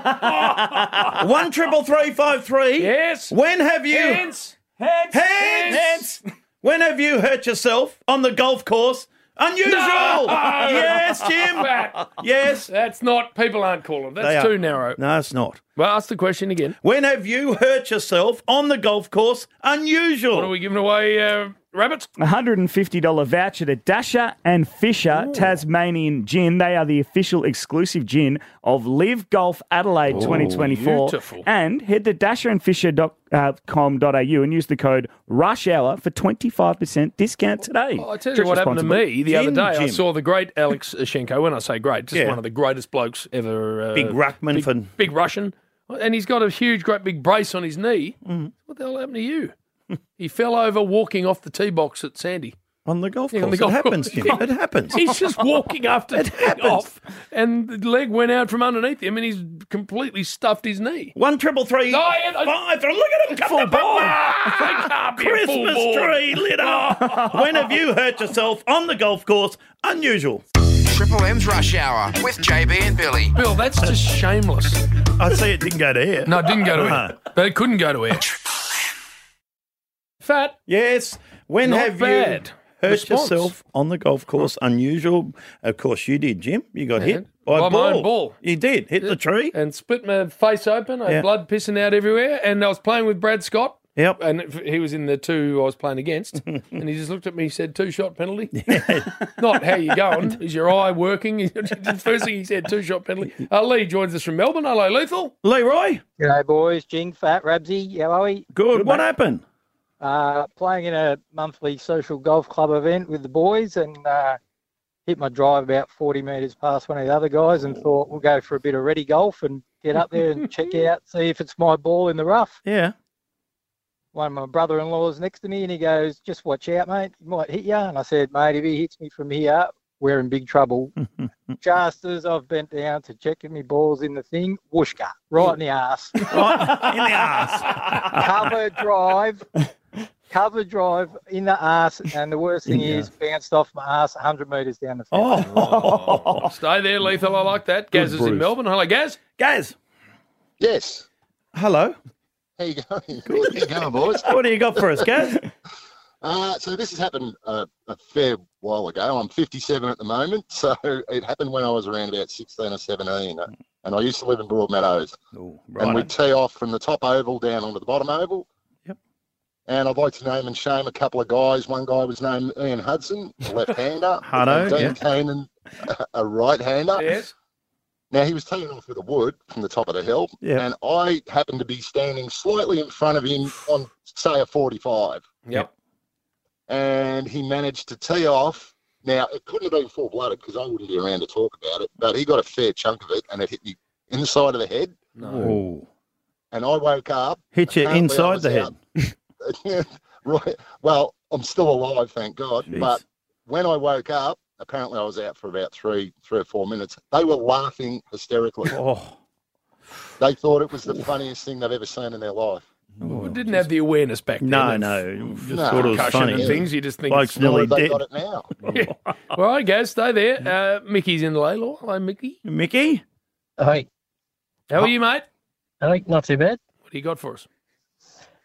One triple three five three. Yes. When have you Hands. Hands. Hands. When have you hurt yourself on the golf course? Unusual. No! Yes, Jim. Fat. Yes. That's not. People aren't calling. They That's are. too narrow. No, it's not. Well, ask the question again. When have you hurt yourself on the golf course? Unusual. What are we giving away, uh, rabbits? one hundred fifty dollars voucher to Dasher and Fisher Tasmanian Gin. They are the official exclusive gin of Live Golf Adelaide twenty twenty-four. beautiful. And head to dasher and fisher dot com dot a u and use the code RUSHHOUR for twenty-five percent discount today. Oh, I tell you Drink what happened to responsibly. me the Gin, other day. I Jim. saw the great Alex Shenko. When I say great, just Yeah. one of the greatest blokes ever. Uh, Big ruckman big, for- big Russian, and he's got a huge, great big brace on his knee. Mm-hmm. What the hell happened to you? He fell over walking off the tee box at Sandy. On the golf Yeah, course. on the golf it happens, course. Jim. It happens. He's just walking after It teeing happens. off, and the leg went out from underneath him, and he's completely stuffed his knee. One triple three Oh, yeah, I- five. Look at him come Full the ball. ball. They can't be a full Christmas ball. tree lit up. When have you hurt yourself on the golf course? Unusual. Triple M's Rush Hour with J B and Billy. Bill, that's just shameless. I see it didn't go to air. No, it didn't go to Uh-huh. air. But it couldn't go to air. Fat. Yes. When Not have bad. you hurt Response. yourself on the golf course? Unusual. Of course, you did, Jim. You got Yeah. hit by, By a my ball. own ball. You did. Hit the tree. And split my face open. I had Yeah. blood pissing out everywhere. And I was playing with Brad Scott. Yep. And he was in the two I was playing against. And he just looked at me and said, two shot penalty. Not how you going. Is your eye working? The first thing he said, two shot penalty. Uh, Lee joins us from Melbourne. Hello, Lethal. Leroy. G'day, boys. Jing, Fat, Rabsy, how are we? Good. What happened? Uh, playing in a monthly social golf club event with the boys and uh, hit my drive about forty metres past one of the other guys and thought we'll go for a bit of ready golf and get up there and check out, see if it's my ball in the rough. Yeah. One of my brother-in-law's next to me and he goes, just watch out, mate. He might hit you. And I said, mate, if he hits me from here, we're in big trouble. Just as I've bent down to checking my balls in the thing, whooshka, right in the arse. Right in the arse. Cover drive. Cover drive in the arse, and the worst thing Yeah. is bounced off my arse one hundred metres down the field. Oh. Stay there, Lethal. I like that. Gaz is in Bruce. Melbourne. Hello, Gaz. Gaz. Yes. Hello. How you going? Good. How you going, boys? What do you got for us, Gaz? Uh, so this has happened uh, a fair while ago. I'm fifty-seven at the moment, so it happened when I was around about sixteen or seventeen, uh, and I used to live in Broadmeadows. Oh, And we'd right. tee off from the top oval down onto the bottom oval. Yep. And I'd like to name and shame a couple of guys. One guy was named Ian Hudson, a left-hander. Hutto, and Dean yeah. Keenan, a right-hander. Yes. Now, he was teeing off with a wood from the top of the hill, Yeah. and I happened to be standing slightly in front of him on, say, a forty-five. Yep. And he managed to tee off. Now, it couldn't have been full-blooded because I wouldn't be around to talk about it, but he got a fair chunk of it, and it hit me in the side of the head. Oh. And I woke up. Hit you Apparently I inside was the head. out. Right. Well, I'm still alive, thank God. Jeez. But when I woke up, apparently I was out for about three, three or four minutes. They were laughing hysterically. Oh. They thought it was the funniest thing they've ever seen in their life. We didn't have the awareness back then. No, of no. Just No. thought it was concussion funny. and things. You just think Bloke's it's nearly They dead. got it now. Yeah. All right, Gaz, stay there. Uh, Mickey's in Laylaw. Hello, Mickey. Mickey? Hey, How are you, mate? hey, not too bad. What do you got for us?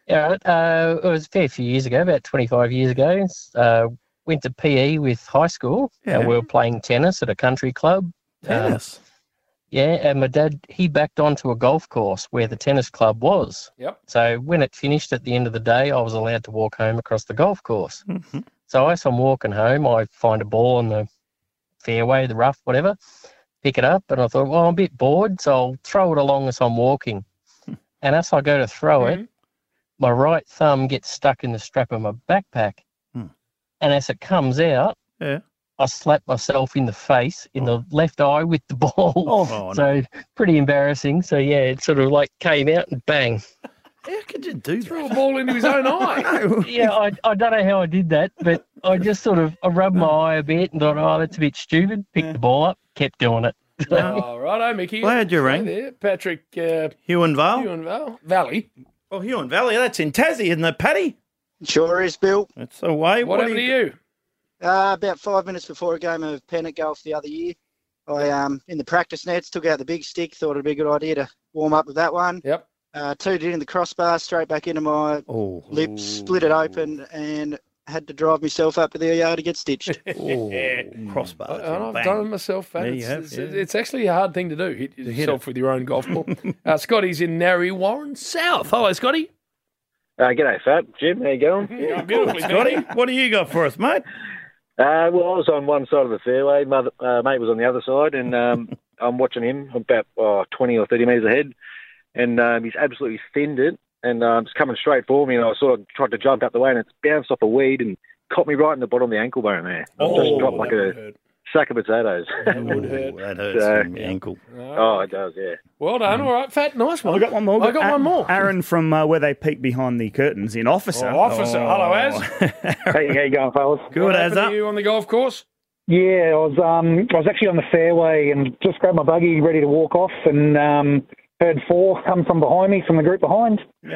Yeah, right. Uh, it was a fair few years ago, about twenty-five years ago. Uh, went to P E with high school. Yeah. Uh, we were playing tennis at a country club. Tennis? Uh, yeah, and my dad, he backed onto a golf course where the tennis club was. Yep. So when it finished at the end of the day, I was allowed to walk home across the golf course. Mm-hmm. So as I'm walking home, I find a ball on the fairway, the rough, whatever, pick it up, and I thought, well, I'm a bit bored, so I'll throw it along as I'm walking. And as I go to throw it, my right thumb gets stuck in the strap of my backpack. Hmm. And as it comes out, yeah. I slap myself in the face, in the left eye with the ball. Oh, so no. pretty embarrassing. So, yeah, it sort of like came out and bang. How could you do that? Threw a ball into his own eye. Yeah, I, I don't know how I did that, but I just sort of I rubbed my eye a bit and thought, oh, that's a bit stupid. Picked the ball up, kept doing it. Oh, righto, Mickey. Glad you Stay rang. there. Patrick uh, Huon Vale? Huon Vale. Valley. Oh, Huon Valley, that's in Tassie, isn't it, Paddy? Sure is, Bill. That's the way. What, happened do to you? Uh, about five minutes before a game of pennant golf the other year, I um in the practice nets took out the big stick, thought it'd be a good idea to warm up with that one. Yep. Uh, tooted it in the crossbar, straight back into my oh. lip, split it open, and had to drive myself up to the E R to get stitched. Crossbar. I, I've Bang. done it myself, Fat. There you It's, have, it's, yeah. it's actually a hard thing to do, hit hit yourself it. with your own golf ball. uh, Scotty's in Narry Warren South. Hello, Scotty. Uh, g'day, Fat. Jim, how you going? Yeah, beautifully, Scotty, what do you got for us, mate? Uh, well, I was on one side of the fairway. Mother, uh, mate was on the other side, and um, I'm watching him about oh, twenty or thirty metres ahead, and um, he's absolutely thinned it, and um, it's coming straight for me, and I sort of tried to jump out the way, and it's bounced off a weed and caught me right in the bottom of the ankle bone there. Oh, just dropped like a sack of potatoes. That would hurt. That hurts So- from the ankle. Oh, it does, yeah. Well done. All right, Fat. Nice one. I got one more. I got A- one more. Aaron from uh, where they peek behind the curtains in Officer. Oh, Officer. Hello, Az. Hey, how you going, fellas? Good, What happened Azza. to you on the golf course? Yeah, I was um I was actually on the fairway and just grabbed my buggy ready to walk off and um heard four come from behind me from the group behind,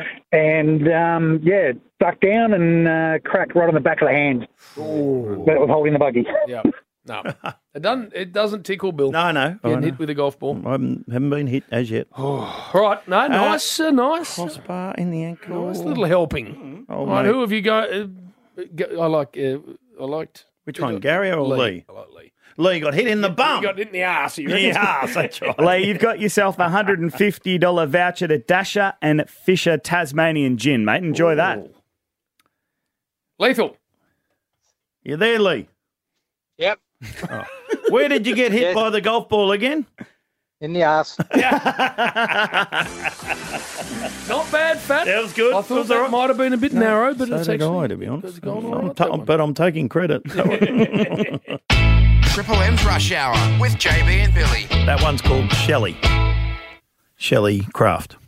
and um yeah ducked down and uh, cracked right on the back of the hand that was holding the buggy. Yeah. No. It doesn't, it doesn't tickle, Bill. No, no. I Getting know. hit with a golf ball. I haven't, haven't been hit as yet. All right. No, nice. Uh, nice. Crossbar in the ankle. Nice little helping. Oh, All right, mate. who have you got? Uh, go- I like. Uh, I liked. Which one, Gary or Lee? I like Lee. Lee got hit in the bum. You got hit in the arse. You The reckon? arse, that's right. Lee, you've got yourself a one hundred fifty dollars voucher to Dasher and Fisher Tasmanian Gin, mate. Enjoy that. Lethal. You there, Lee? Yep. Oh. Where did you get hit Yes. by the golf ball again? In the arse. Not bad, Fat. That was good. I Was thought all that right. might have been a bit narrow, but so it's did actually. I, to be honest. it's gone all I'm right, ta- that one. but I'm taking credit. Triple M's Rush Hour with J B and Billy. That one's called Shelley. Shelley Craft.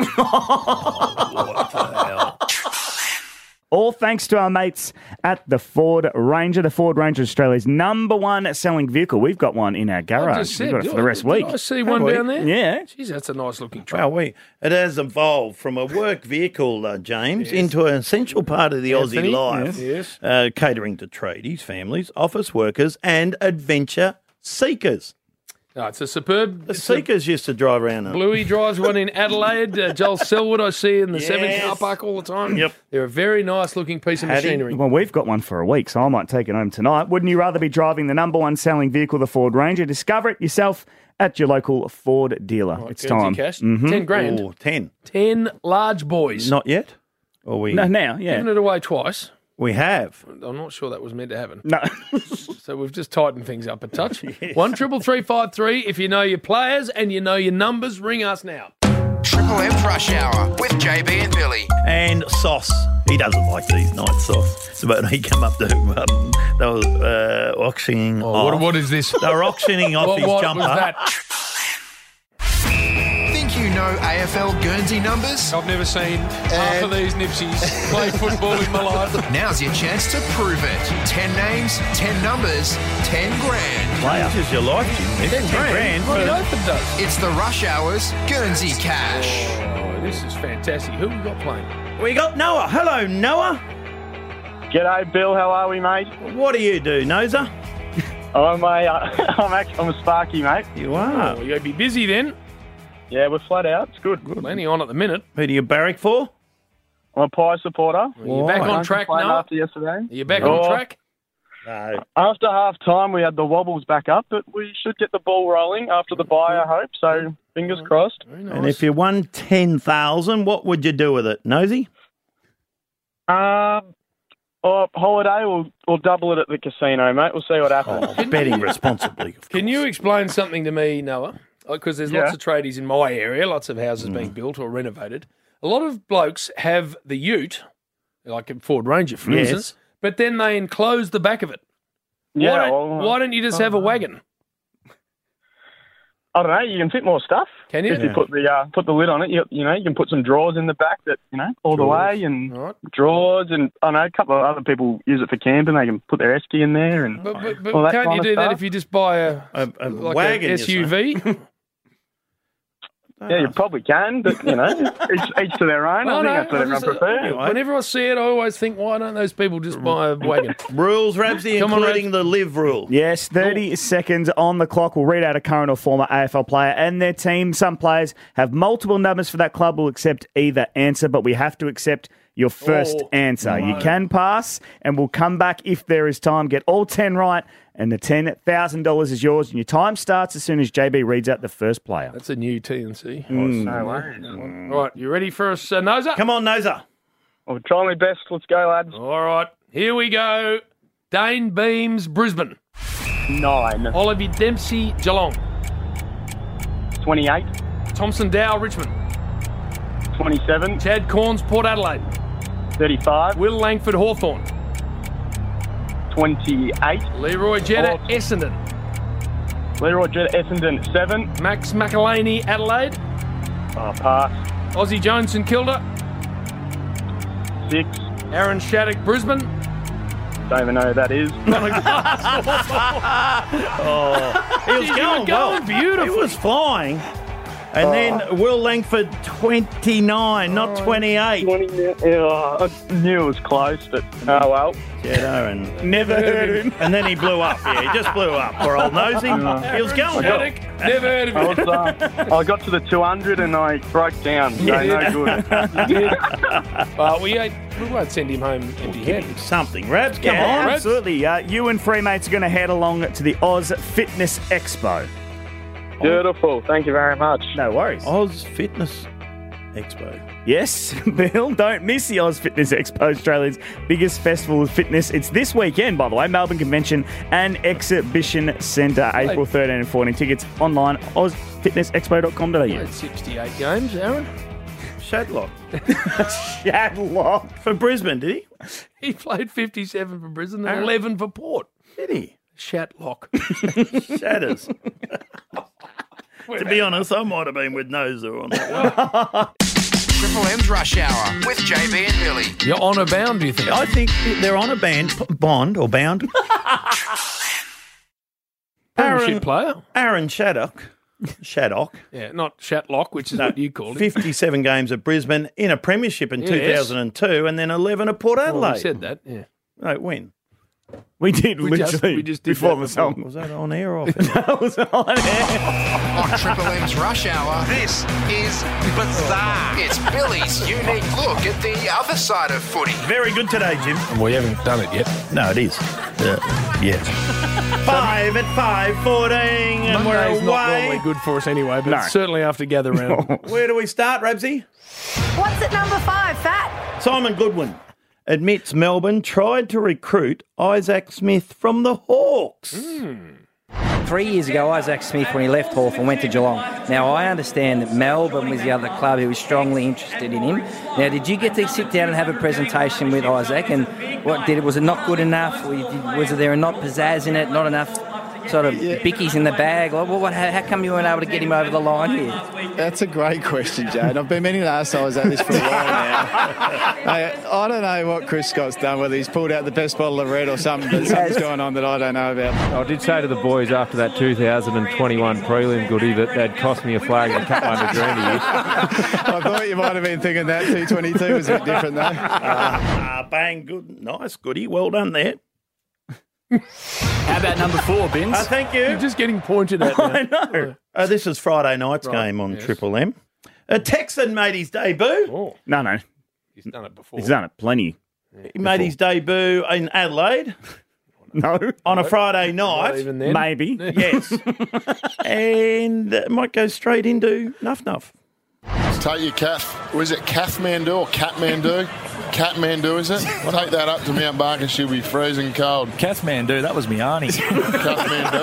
All thanks to our mates at the Ford Ranger. The Ford Ranger, Australia's number one selling vehicle. We've got one in our I garage. just We've said, got it for the rest of the did week. I see one Have we? down there? Yeah. Jeez, that's a nice looking truck. Well, we it has evolved from a work vehicle, uh, James, into an essential part of the Anthony, Aussie life, yes. Uh, catering to tradies, families, office workers, and adventure seekers. No, it's a superb. The it's a- seekers used to drive around. them. Bluey drives one in Adelaide. Uh, Joel Selwood, I see in the seven Yes. car park all the time. Yep. They're a very nice looking piece of Paddy. machinery. Well, we've got one for a week, so I might take it home tonight. Wouldn't you rather be driving the number one selling vehicle, the Ford Ranger? Discover it yourself at your local Ford dealer. Right, it's Guernsey time. Cash. Mhm. Ten grand. Oh, ten. Ten large boys. Not yet? Or we? No, now, yeah. Giving it away twice. We have. I'm not sure that was meant to happen. No. So we've just tightened things up a touch. One triple three five three. If you know your players and you know your numbers, ring us now. Triple M's Rush Hour with J B and Billy. And Sauce. He doesn't like these nights, Sauce. But he come up to, um, they were uh, auctioning Oh, off. what, what is this? They were auctioning off What, his what jumper. was that? Think you know A F L Guernsey numbers? I've never seen half of these nipsies play football in my life. Now's your chance to prove it. Ten names, ten numbers, ten grand. Player. This is your life, Jim. Ten grand. What for- on earth it does? It's the Rush Hour's Guernsey Cash. Oh, this is fantastic. Who we got playing? We got Noah. Hello, Noah. G'day, Bill. How are we, mate? What do you do, Noza? I'm a, uh, I'm actually, I'm a Sparky, mate. You are. Oh, you'll be busy then. Yeah, we're flat out. It's good. Plenty on at the minute. Who do you barrack for? I'm a Pie supporter. Well, you're back on Don't track complain now. After yesterday. Are you back Oh, on track? No. After half time, we had the wobbles back up, but we should get the ball rolling after the bye, I hope. So, fingers crossed. And if you won ten thousand, what would you do with it, Nosy? Um, or holiday, we'll, we'll double it at the casino, mate. We'll see what happens. Oh, betting responsibly. Can you explain something to me, Noah? Because there's lots Yeah. of tradies in my area, lots of houses being built or renovated. A lot of blokes have the ute, like a Ford Ranger, for Yes. instance, but then they enclose the back of it. Yeah, why, don't, well, why don't you just have a wagon? I don't know. You can fit more stuff. Can you? If you Yeah. put the uh, put the lid on it, you, you know, you can put some drawers in the back that you know all the Drawers. way, and drawers, and I know a couple of other people use it for camping. They can put their esky in there, and But, but, but all that can't kind you of do that stuff. if you just buy a, a, a like wagon, a you S U V? Yeah, you probably can, but you know, each, each to their own. I think that's what I everyone just- prefers. Whenever I see it, I always think, why don't those people just buy a wagon? Rules, Rabsy, Come on, including the live rule. Yes, thirty seconds on the clock. We'll read out a current or former A F L player and their team. Some players have multiple numbers for that club. We'll accept either answer, but we have to accept your first Oh, answer. You no. can pass, and we'll come back if there is time. Get all ten right, and the ten thousand dollars is yours. And your time starts as soon as J B reads out the first player. That's a new T N C. Mm. No worries. All right, you ready for us, uh, Noza? Come on, Noza. I'll try my best. Let's go, lads. All right, here we go. Dane Beams, Brisbane. Nine. Oliver Dempsey, Geelong. Twenty-eight. Thompson Dow, Richmond. Twenty-seven. Chad Corns, Port Adelaide. Thirty-five. Will Langford, Hawthorn. Twenty-eight. Leroy Jetta, Four. Essendon. Leroy Jett Essendon. Seven. Max McElhaney, Adelaide. Oh, pass. Ozzie Jones, St Kilda. Six. Aaron Shattuck, Brisbane. Don't even know who that is. Oh, he was You were going, going well. beautiful. He was flying. And then Will Langford, twenty-nine, not twenty-eight. twenty, yeah, I knew it was close, but oh well. Jetta and Never heard of him. And then he blew up. Yeah, he just blew up. Poor old Nosy. He was going well. Shattuck, never heard of I, him. was, uh, I got to the two hundred and I broke down. So no good. Uh, we, ain't, we won't send him home empty-handed. Something. Rabs, come Yeah, on. absolutely. Uh, you and three mates are going to head along to the Oz Fitness Expo. Beautiful. Thank you very much. No worries. Oz Fitness Expo. Yes, Bill, don't miss the Oz Fitness Expo, Australia's biggest festival of fitness. It's this weekend, by the way, Melbourne Convention and Exhibition Centre, April thirteenth and fourteenth. Tickets online, oz fitness expo dot com dot a u. Played sixty-eight games, Aaron. Shadlock. Shadlock. For Brisbane, did he? He played fifty-seven for Brisbane and Aaron. eleven for Port. Did he? Shatlock. Shatters. To be honest, I might have been with Noza on that one. Triple M's Rush Hour with J B and Billy. You're honour bound, do you think? I think they're on a band, bond or bound. Premiership player. Aaron Shattock. Shattock. Yeah, not Shatlock, which is No, what you called it. fifty-seven games at Brisbane in a premiership in Yes. two thousand two and then eleven at Port Adelaide. Well, we said that, yeah. No, when? We did, We just- literally, we just did before that the before. song. Was that on air or off? That was on air. On Triple M's Rush Hour, this is Bizarre. It's Billy's unique look at the other side of footy. Very good today, Jim. And we haven't done it yet. No, it is. Uh, yes. Five at five fourteen, and we're Monday's not away. normally good for us anyway, but No. certainly after gather round. Where do we start, Rabsy? What's at number five, Fat? Simon Goodwin admits Melbourne tried to recruit Isaac Smith from the Hawks. Three years ago, Isaac Smith, when he left Hawthorn, went to Geelong. Now, I understand that Melbourne was the other club who was strongly interested in him. Now, did you get to sit down and have a presentation with Isaac? And what did it? Was it not good enough? Or did- Was there not pizzazz in it? Not enough sort of bickies in the bag? What, what, how, how come you weren't able to get him over the line here? That's a great question, Jade. I've been meaning to ask Isaac this for a while now. I, I don't know what Chris Scott's done, whether he's pulled out the best bottle of red or something, but something's going on that I don't know about. I did say to the boys after that two thousand twenty-one prelim goodie that they'd cost me a flag and cut my degree to use. I thought you might have been thinking that two twenty-two was a bit different, though. Ah, bang, good, nice, goody, well done there. How about number four, Bins? Uh, thank you. You're just getting pointed at. I know. Uh, this is Friday night's Right, game on yes. Triple M. A Texan made his debut. Oh. No, no. He's done it before. He's done it plenty. He made his debut in Adelaide. No. On a Friday Not night. even then. Maybe. Yes. And uh, might go straight into Nuff Nuff. Take your calf. Was it Kathmandu or Kathmandu? Kathmandu, is it? Take that up to Mount Barker. She'll be freezing cold. Kathmandu, that was me auntie. Kathmandu.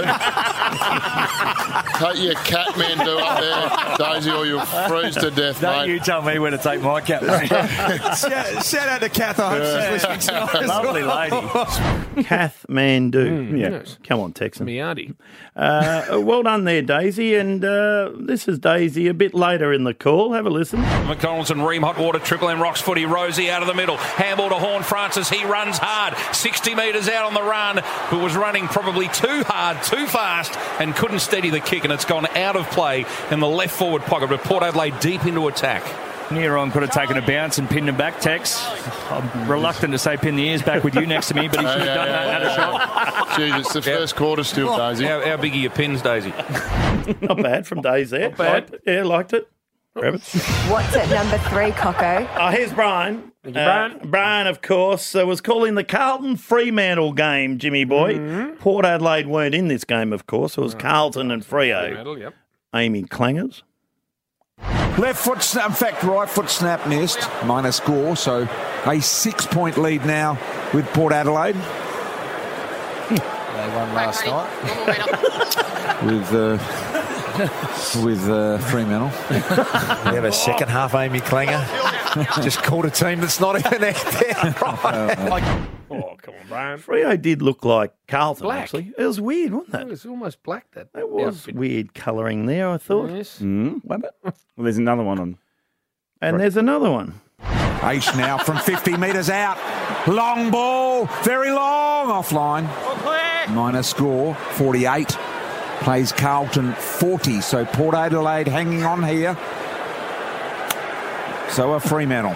Take your Kathmandu up there, Daisy, or you'll freeze to death, Don't mate. you tell me where to take my cat, mate. shout, shout out to Kath. I hope Yeah. she's listening tonight as Lovely well. lady. Kathmandu. Mm, yeah. yes. Come on, Texan. Me auntie. Uh, well done there, Daisy. And uh, this is Daisy a bit later in the call. Have a listen. McDonald's and Ream Hot Water, Triple M Rocks Footy, Rosie out of the middle. Handball to Horn Francis. He runs hard. sixty metres out on the run, but was running probably too hard, too fast, and couldn't steady the kick, and it's gone out of play in the left forward pocket, but Port Adelaide deep into attack. Nearon could have taken a bounce and pinned him back, Tex. I'm reluctant to say pin the ears back with you next to me, but he should have done that and had a shot. Jeez, it's the first quarter still, Daisy. How, how big are your pins, Daisy? Not bad from Daisy there. Not bad. Liked, yeah, liked it. Rabbits. What's at number three, Coco? Oh, here's Brian. Thank you, Uh, Brian. Brian, of course, uh, was calling the Carlton Fremantle game, Jimmy boy. Mm-hmm. Port Adelaide weren't in this game, of course. It was Carlton and Freo. Medal, yep. Amy Clangers. Left foot snap, in fact, right foot snap missed, minus score, so a six-point lead now with Port Adelaide. They won last night. with uh, with uh, Fremantle. We have a second half, Amy Clanger. Just called a team that's not even out there. Right. Oh, come on, Brian. Freo did look like Carlton, Black. actually. It was weird, wasn't It it? was almost black, that. It was outfit. weird colouring there, I thought. Yes. Mm, Wabbit. Well, there's another one on. And there's another one. Ace now from fifty metres out. Long ball, very long, offline. Minus score, forty-eight. Plays Carlton forty, so Port Adelaide hanging on here. So are Fremantle.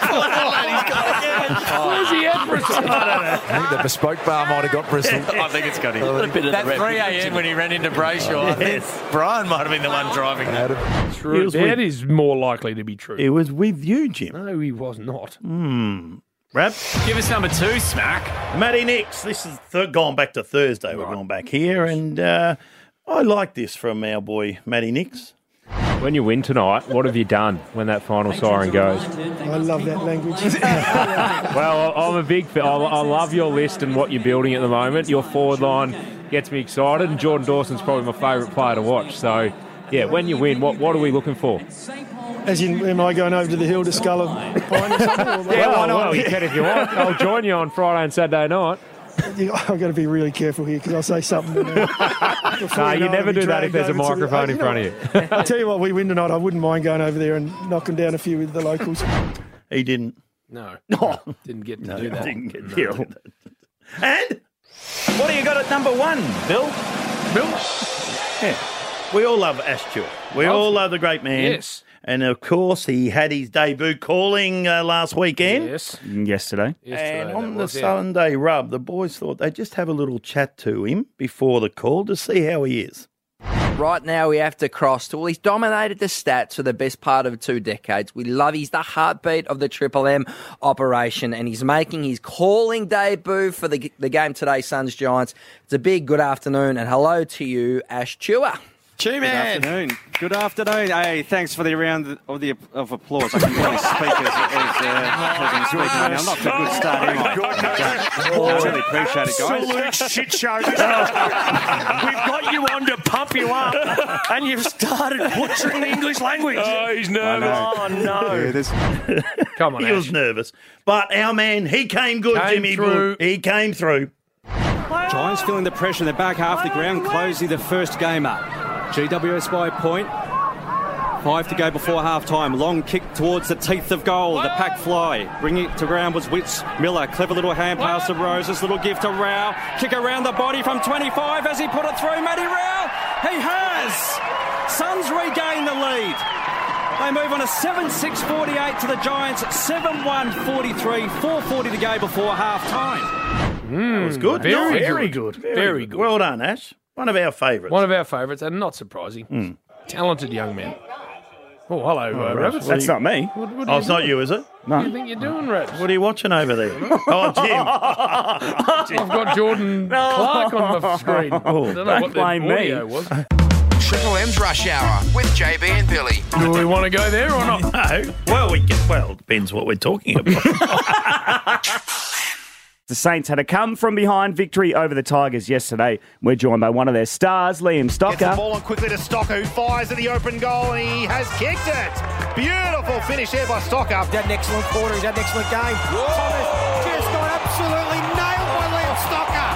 Where's he at, Bristol? I don't know. I think the bespoke bar might have got Bristol. I think it's got him. That three a.m. when he ran into Brayshaw, I think Brian might have been the one driving that. True. It was That with- is more likely to be true. It was with you, Jim. No, he was not. Hmm. Rap. Give us number two, Smack. Matty Nix. This is th- gone back to Thursday. We're going back here. And uh, I like this from our boy, Matty Nix. When you win tonight, what have you done when that final siren goes? I love that language. Well, I'm a big fan. I I love your list and what you're building at the moment. Your forward line gets me excited, and Jordan Dawson's probably my favourite player to watch. So, yeah, when you win, what, what are we looking for? As in, am I going over to the hill to Skull of Pine or something? Or Yeah, why well, not? well, you can if you want. I'll join you on Friday and Saturday night. I've got to be really careful here because I'll say something. And, uh, before No, you know it, never I'll be do that if there's a dragged over to the- microphone uh, in you front know, of you. I'll tell you what, we win tonight. I wouldn't mind going over there and knocking down a few with the locals. He didn't. No. No. Didn't get to No, do that. didn't get to do that. And what do you got at number one, Bill? Bill? Yeah. We all love Ash Stewart. We Love all him. love the great man. Yes. And of course, he had his debut calling uh, last weekend. Yes. Yesterday. Yesterday, And that on the was, yeah. Sunday rub, the boys thought they'd just have a little chat to him before the call to see how he is. Right now, we have to cross to, well, he's dominated the stats for the best part of two decades. We love he's the heartbeat of the Triple M operation, and he's making his calling debut for the, the game today, Suns Giants. It's a big good afternoon, and hello to you, Ash Chua. Good afternoon. Good afternoon. Hey, thanks for the round of the of applause. I can really speak as, as, uh, as I'm speaking. I'm not a good start, am I? I really appreciate it, guys. Absolute shit show. We've got you on to pump you up, and you've started butchering the English language. Oh, he's nervous. Oh, no. Yeah, this- Come on, He was Ash. nervous. But our man, he came good, Came Jimmy. through. He came through. Giants feeling the pressure in the back half of the ground, closing the first game up. G W S by a point. Five to go before half-time. Long kick towards the teeth of goal. The pack fly. Bringing it to ground was Witz Miller. Clever little hand pass to Roses. Little gift to Rao. Kick around the body from twenty-five as he put it through. Matty Rao. He has. Suns regain the lead. They move on a seven six forty-eight to the Giants. seven one forty-three. four forty to go before half-time. Mm, That was good. Very, Nice. very good. Very, Very good. Well done, Ash. One of our favourites. One of our favourites, and not surprising. Mm. Talented young man. Oh, hello, uh, Rabbits. That's not me. What, what oh, it's not you, is it? What do you think you're doing, Rabbits? What are you watching over there? Oh, Jim. I've got Jordan Clark on the screen. Oh, I don't know don't what the blame me. audio was. Triple M's Rush Hour with J B and Billy. Do we want to go there or not? No. Well, we get, well, it depends what we're talking about. The Saints had a come-from-behind victory over the Tigers yesterday. We're joined by one of their stars, Liam Stocker. Gets the ball on quickly to Stocker, who fires at the open goal, and he has kicked it. Beautiful finish there by Stocker. He's had an excellent quarter. He's had an excellent game. Thomas just got absolutely nailed by Liam Stocker.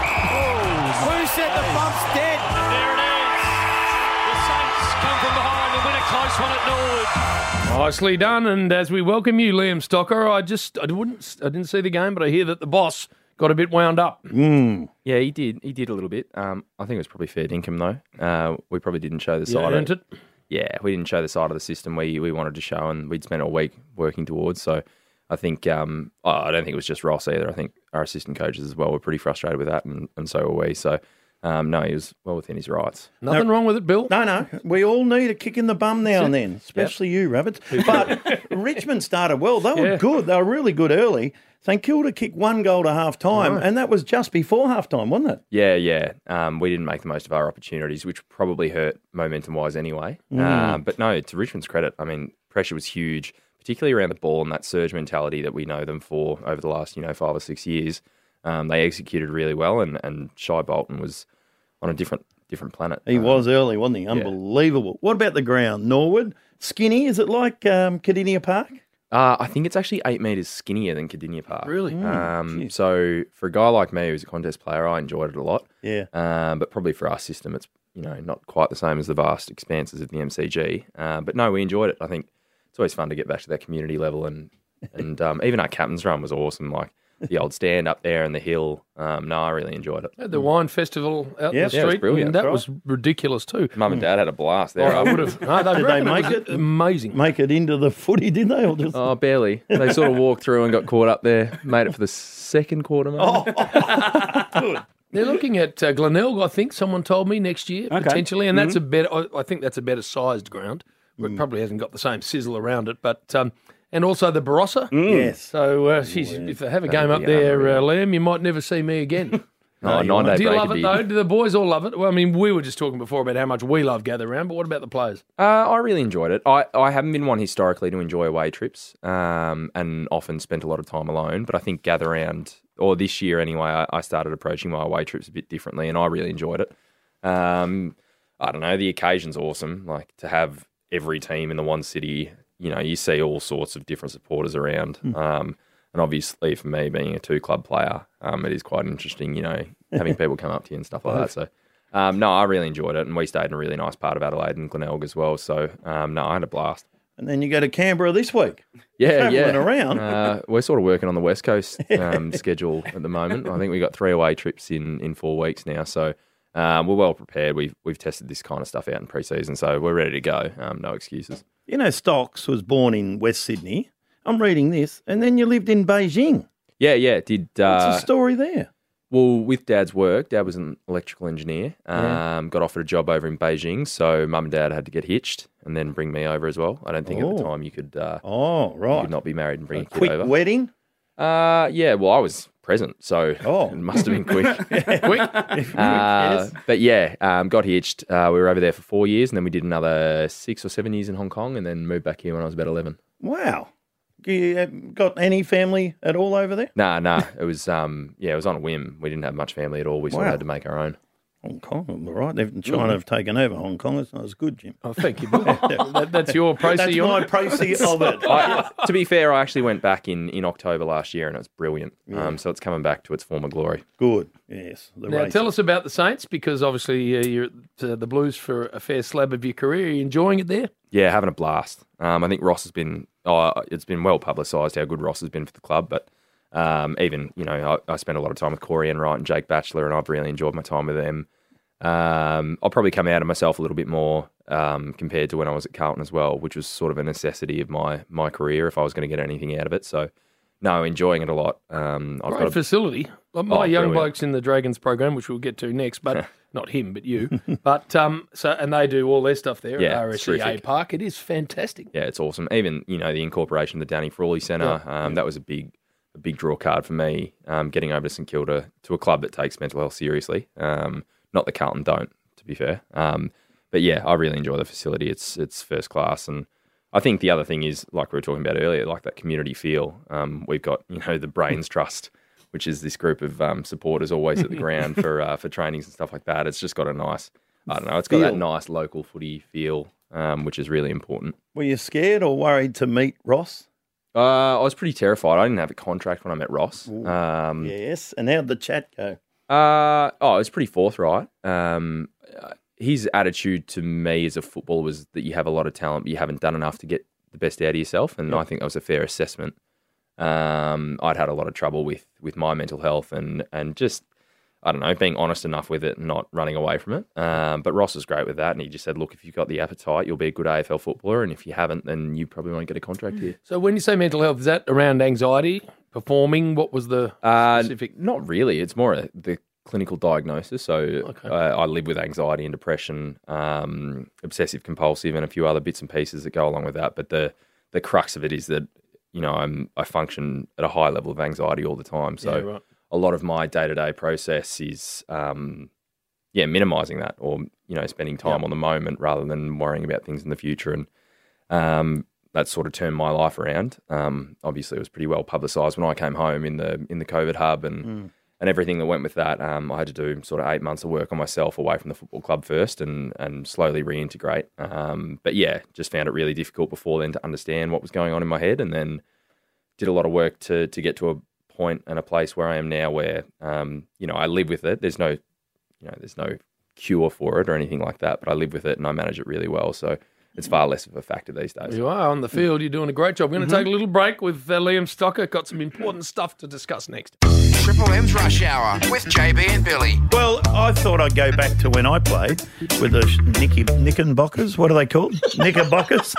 Oh. Who said the bump's dead? There it is. The Saints come from behind and win a close one at Norwood. Nicely done. And as we welcome you, Liam Stocker, I just I wouldn't I didn't see the game, but I hear that the boss got a bit wound up. Mm. Yeah, he did. He did a little bit. Um, I think it was probably fair dinkum though. Uh, we probably didn't show the You side. earned of it. Yeah, we didn't show the side of the system we we wanted to show, and we'd spent all week working towards. So I think um, oh, I don't think it was just Ross either. I think our assistant coaches as well were pretty frustrated with that, and, and so were we. So um, no, he was well within his rights. Nothing wrong with it, Bill. No, no. We all need a kick in the bum now and then, especially you, Rabbits. But Richmond started well. They were Yeah. good. They were really good early. St Kilda kicked one goal to half time, Right. and that was just before half time, wasn't it? Yeah, yeah. Um, we didn't make the most of our opportunities, which probably hurt momentum-wise anyway. Mm. Um, but no, to Richmond's credit, I mean, pressure was huge, particularly around the ball and that surge mentality that we know them for over the last, you know, five or six years. Um, they executed really well, and, and Shai Bolton was on a different different planet. He Um, was early, wasn't he? Unbelievable. What about the ground? Norwood? Skinny? Is it like um, Cardinia Park? Uh, I think it's actually eight metres skinnier than Cardinia Park. Really? Mm, Um, so for a guy like me who's a contest player, I enjoyed it a lot. Yeah. Um, but probably for our system, it's you know not quite the same as the vast expanses of the M C G. Uh, but no, we enjoyed it. I think it's always fun to get back to that community level, and and um, even our captain's run was awesome. Like the old stand up there and the hill. Um, no, I really enjoyed it. Had the wine festival out Yeah, in the yeah, it was street. brilliant. and that That's was ridiculous too. Mum and Dad had a blast there. Oh, I would have. No, they Did they reckon make was it? Amazing. Make it into the footy, did they? Or just... Oh, barely. They sort of walked through and got caught up there. Made it for the second quarter, maybe. Good. They're looking at uh, Glenelg, I think someone told me, next year, Okay. potentially, and that's Mhm. a better. I, I think that's a better sized ground. It probably hasn't got the same sizzle around it, but um, and also the Barossa. Yes. So, uh, geez, if they have a That'd game up be there, uh, unreal. Liam, you might never see me again. Oh, nine day Do you break love would it be- though? Do the boys all love it? Well, I mean, we were just talking before about how much we love gather round, but what about the players? Uh, I really enjoyed it. I, I haven't been one historically to enjoy away trips, um, and often spent a lot of time alone. But I think gather round, or this year anyway, I, I started approaching my away trips a bit differently, and I really enjoyed it. Um, I don't know, the occasion's awesome. Like to have every team in the one city, you know, you see all sorts of different supporters around. Mm. Um, and obviously, for me being a two club player, um, it is quite interesting, you know, having people come up to you and stuff like that. So. Um, no, I really enjoyed it, and we stayed in a really nice part of Adelaide and Glenelg as well. So, um, no, I had a blast. And then you go to Canberra this week. Yeah, Travelling yeah. around. Uh, we're sort of working on the West Coast um, schedule at the moment. I think we got three away trips in, in four weeks now. So um, we're well prepared. We've we've tested this kind of stuff out in pre-season, so we're ready to go. Um, no excuses. You know, Stocks was born in West Sydney. I'm reading this. And then you lived in Beijing. Yeah, yeah. Did uh, What's the story there? Well, with Dad's work, Dad was an electrical engineer. Um, Yeah. Got offered a job over in Beijing, so Mum and Dad had to get hitched and then bring me over as well. I don't think at the Oh. time you could. Uh, oh, right. You could not be married and bring a, A kid quick over. wedding? Uh, yeah. Well, I was present, so oh. it must have been quick. Quick. Uh, Yes. But yeah, um, got hitched. Uh, we were over there for four years, and then we did another six or seven years in Hong Kong, and then moved back here when I was about eleven. Wow. You uh, got any family at all over there? Nah, nah. It was um, yeah, it was on a whim. We didn't have much family at all. We sort Wow. of had to make our own. Hong Kong, all right. They've China have taken over Hong Kong. It's not as good, Jim. Oh, thank you, Bill. that, that's your proceed. That's my proceed of it. I, to be fair, I actually went back in, in October last year, and it was brilliant. Yeah. Um, so it's coming back to its former glory. Good, yes. The Now, race. tell us about the Saints, because obviously uh, you're at uh, the Blues for a fair slab of your career. Are you enjoying it there? Yeah, having a blast. Um, I think Ross has been. Oh, it's been well publicised how good Ross has been for the club, but um, even you know, I, I spent a lot of time with Corey Enright and Jake Batchelor, and I've really enjoyed my time with them. Um, I'll probably come out of myself a little bit more um, compared to when I was at Carlton as well, which was sort of a necessity of my my career if I was going to get anything out of it. So no, enjoying it a lot. Um, I've Great got a facility. Like my Oh, young brilliant. blokes in the Dragons program, which we'll get to next, but not him, but you. But um, so and they do all their stuff there Yeah, at it's R S E A terrific. Park. It is fantastic. Yeah, it's awesome. Even, you know, the incorporation of the Danny Frawley Centre, um, that was a big a big draw card for me, um, getting over to St Kilda, to a club that takes mental health seriously. Um, not that Carlton don't, to be fair. Um, but yeah, I really enjoy the facility. It's it's first class. And I think the other thing is, like we were talking about earlier, like that community feel. Um, we've got, you know, the Brains Trust, which is this group of um, supporters always at the ground for uh, for trainings and stuff like that. It's just got a nice, I don't know, it's got Feel. that nice local footy feel, um, which is really important. Were you scared or worried to meet Ross? Uh, I was pretty terrified. I didn't have a contract when I met Ross. Um, Yes, and how'd the chat go? Uh, oh, it was pretty forthright. Um, uh, his attitude to me as a footballer was that you have a lot of talent, but you haven't done enough to get the best out of yourself, and Yep. I think that was a fair assessment. Um, I'd had a lot of trouble with, with my mental health and, and just, I don't know, being honest enough with it and not running away from it. Um, but Ross was great with that, and he just said, look, if you've got the appetite, you'll be a good A F L footballer, and if you haven't, then you probably won't get a contract here. So when you say mental health, is that around anxiety, performing? What was the Uh, specific? Not really. It's more a, the clinical diagnosis. So Okay. uh, I live with anxiety and depression, um, obsessive compulsive, and a few other bits and pieces that go along with that. But the the crux of it is that, you know, I'm I function at a high level of anxiety all the time. So Yeah, right. a lot of my day to day process is, um, yeah, minimising that, or you know, spending time on the moment rather than worrying about things in the future. And um, that sort of turned my life around. Um, obviously, it was pretty well publicised when I came home in the in the COVID hub and Mm. and everything that went with that. Um, I had to do sort of eight months of work on myself away from the football club first, and and slowly reintegrate. Um, but yeah, just found it really difficult before then to understand what was going on in my head, and then did a lot of work to to get to a point and a place where I am now, where um, you know, I live with it. There's no, you know, there's no cure for it or anything like that, but I live with it and I manage it really well. So it's far less of a factor these days. You are on the field. You're doing a great job. We're going to take a little break with uh, Liam Stocker. Got some important stuff to discuss next. Triple M's Rush Hour with J B and Billy. Well, I thought I'd go back to when I played with the Nicky Knickerbockers. What are they called? Knickerbockers.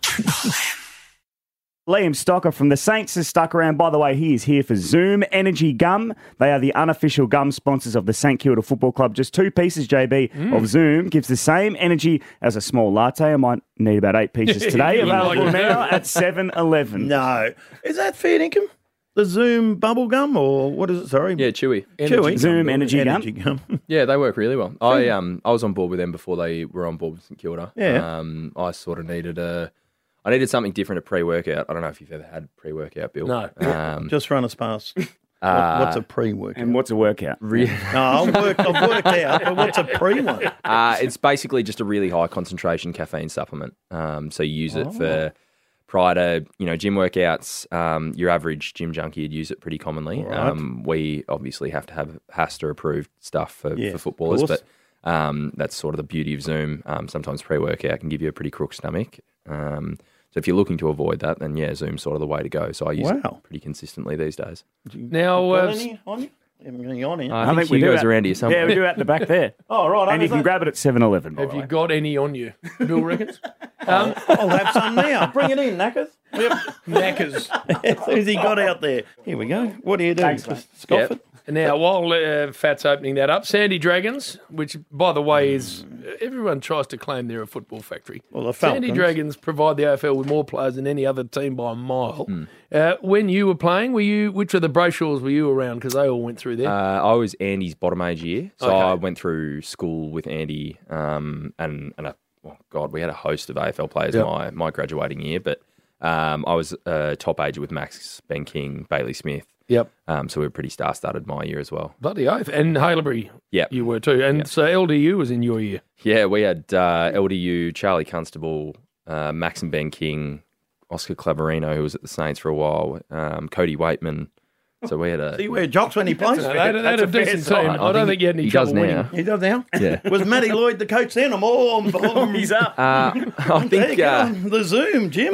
Liam Stocker from the Saints has stuck around. By the way, he is here for Zoom Energy Gum. They are the unofficial gum sponsors of the St Kilda Football Club. Just two pieces, J B, Mm. of Zoom gives the same energy as a small latte. I might need about eight pieces today. Available now at seven eleven. No. Is that fair income? The Zoom bubble gum, or what is it? Sorry. Yeah, Chewy. Chewy. Zoom Energy Gum. Energy Gum. Yeah, they work really well. I um I was on board with them before they were on board with St Kilda. Yeah. Um, I sort of needed a, I needed something different at pre-workout. I don't know if you've ever had pre-workout, Bill. No. Um, Just run us past. What- uh, what's a pre-workout? And what's a workout? Re- No, I'll work, I've worked out, but what's a pre one? Uh, it's basically just a really high concentration caffeine supplement. Um, so you use it Oh. for prior to, you know, gym workouts. Um, your average gym junkie would use it pretty commonly. All right. Um, we obviously have to have H A S T A approved stuff for, Yeah, for of footballers, course. but um, that's sort of the beauty of Zoom. Um, sometimes pre-workout can give you a pretty crook stomach. Um, so if you're looking to avoid that, then yeah, Zoom's sort of the way to go. So I use Wow. it pretty consistently these days. Now, Got uh, any on you? You haven't got any on you? I think you guys at- are around here somewhere. Yeah, we do at the back there. Oh, right. And you can grab it at seven eleven. have you got any on you, Bill reckons? Um, I'll have some now. Bring it in, Knackers. Yep. Knackers. Who's he got out there? Here we go. What do you do? Thanks, Just scoff it? Now, while uh, Fat's opening that up, Sandy Dragons, which, by the way, is everyone tries to claim they're a football factory. Well, the Sandy Falcons. Dragons provide the A F L with more players than any other team by a mile. Hmm. Uh, when you were playing, were you which of the Brayshaws were you around? Because they all went through there. Uh, I was Andy's bottom age year, so Okay. I went through school with Andy, um, and and a, oh God, we had a host of A F L players Yep. my my graduating year, but um, I was uh, top age with Max, Ben King, Bailey Smith. Yep. Um, so we were pretty star-studded my year as well. Bloody oath. And Halebury, Yep. you were too. And Yep. so L D U was in your year. Yeah, we had uh, L D U, Charlie Constable, uh, Max and Ben King, Oscar Claverino, who was at the Saints for a while, um, Cody Waitman. So we had a... Do you wear jocks when he plays? They had, they had a decent team. I, don't think you had any he trouble does winning. now. He does now? Yeah. Was Matty Lloyd the coach then? I'm all I'm, I'm, He's up. Uh, I There you think... go. Uh, The Zoom, Jim.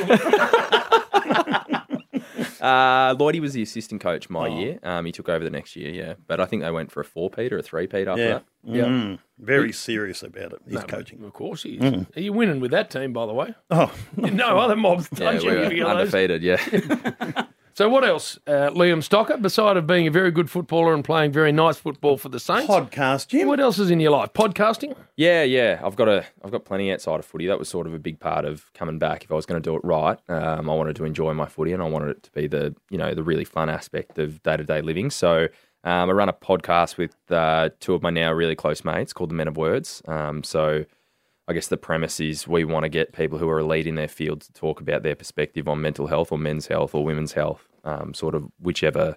Uh, Lloydie was the assistant coach my Oh. year. Um, he took over the next year, yeah. But I think they went for a four-peat or a three-peat after Yeah. that. Yeah. Mm, very serious about it, his No, coaching. Of course he is. Mm. Are you winning with that team, by the way? Oh, no other mobs Yeah, touch we you. were if you get those. undefeated, yeah. So what else, uh, Liam Stocker, beside of being a very good footballer and playing very nice football for the Saints? Podcast, Jim. What else is in your life? Podcasting? Yeah, yeah. I've got a, I've got plenty outside of footy. That was sort of a big part of coming back. If I was going to do it right, um, I wanted to enjoy my footy, and I wanted it to be the, you know, the really fun aspect of day to day living. So um, I run a podcast with uh, two of my now really close mates called the Men of Words. Um, so I guess the premise is we want to get people who are elite in their field to talk about their perspective on mental health or men's health or women's health, um, sort of whichever,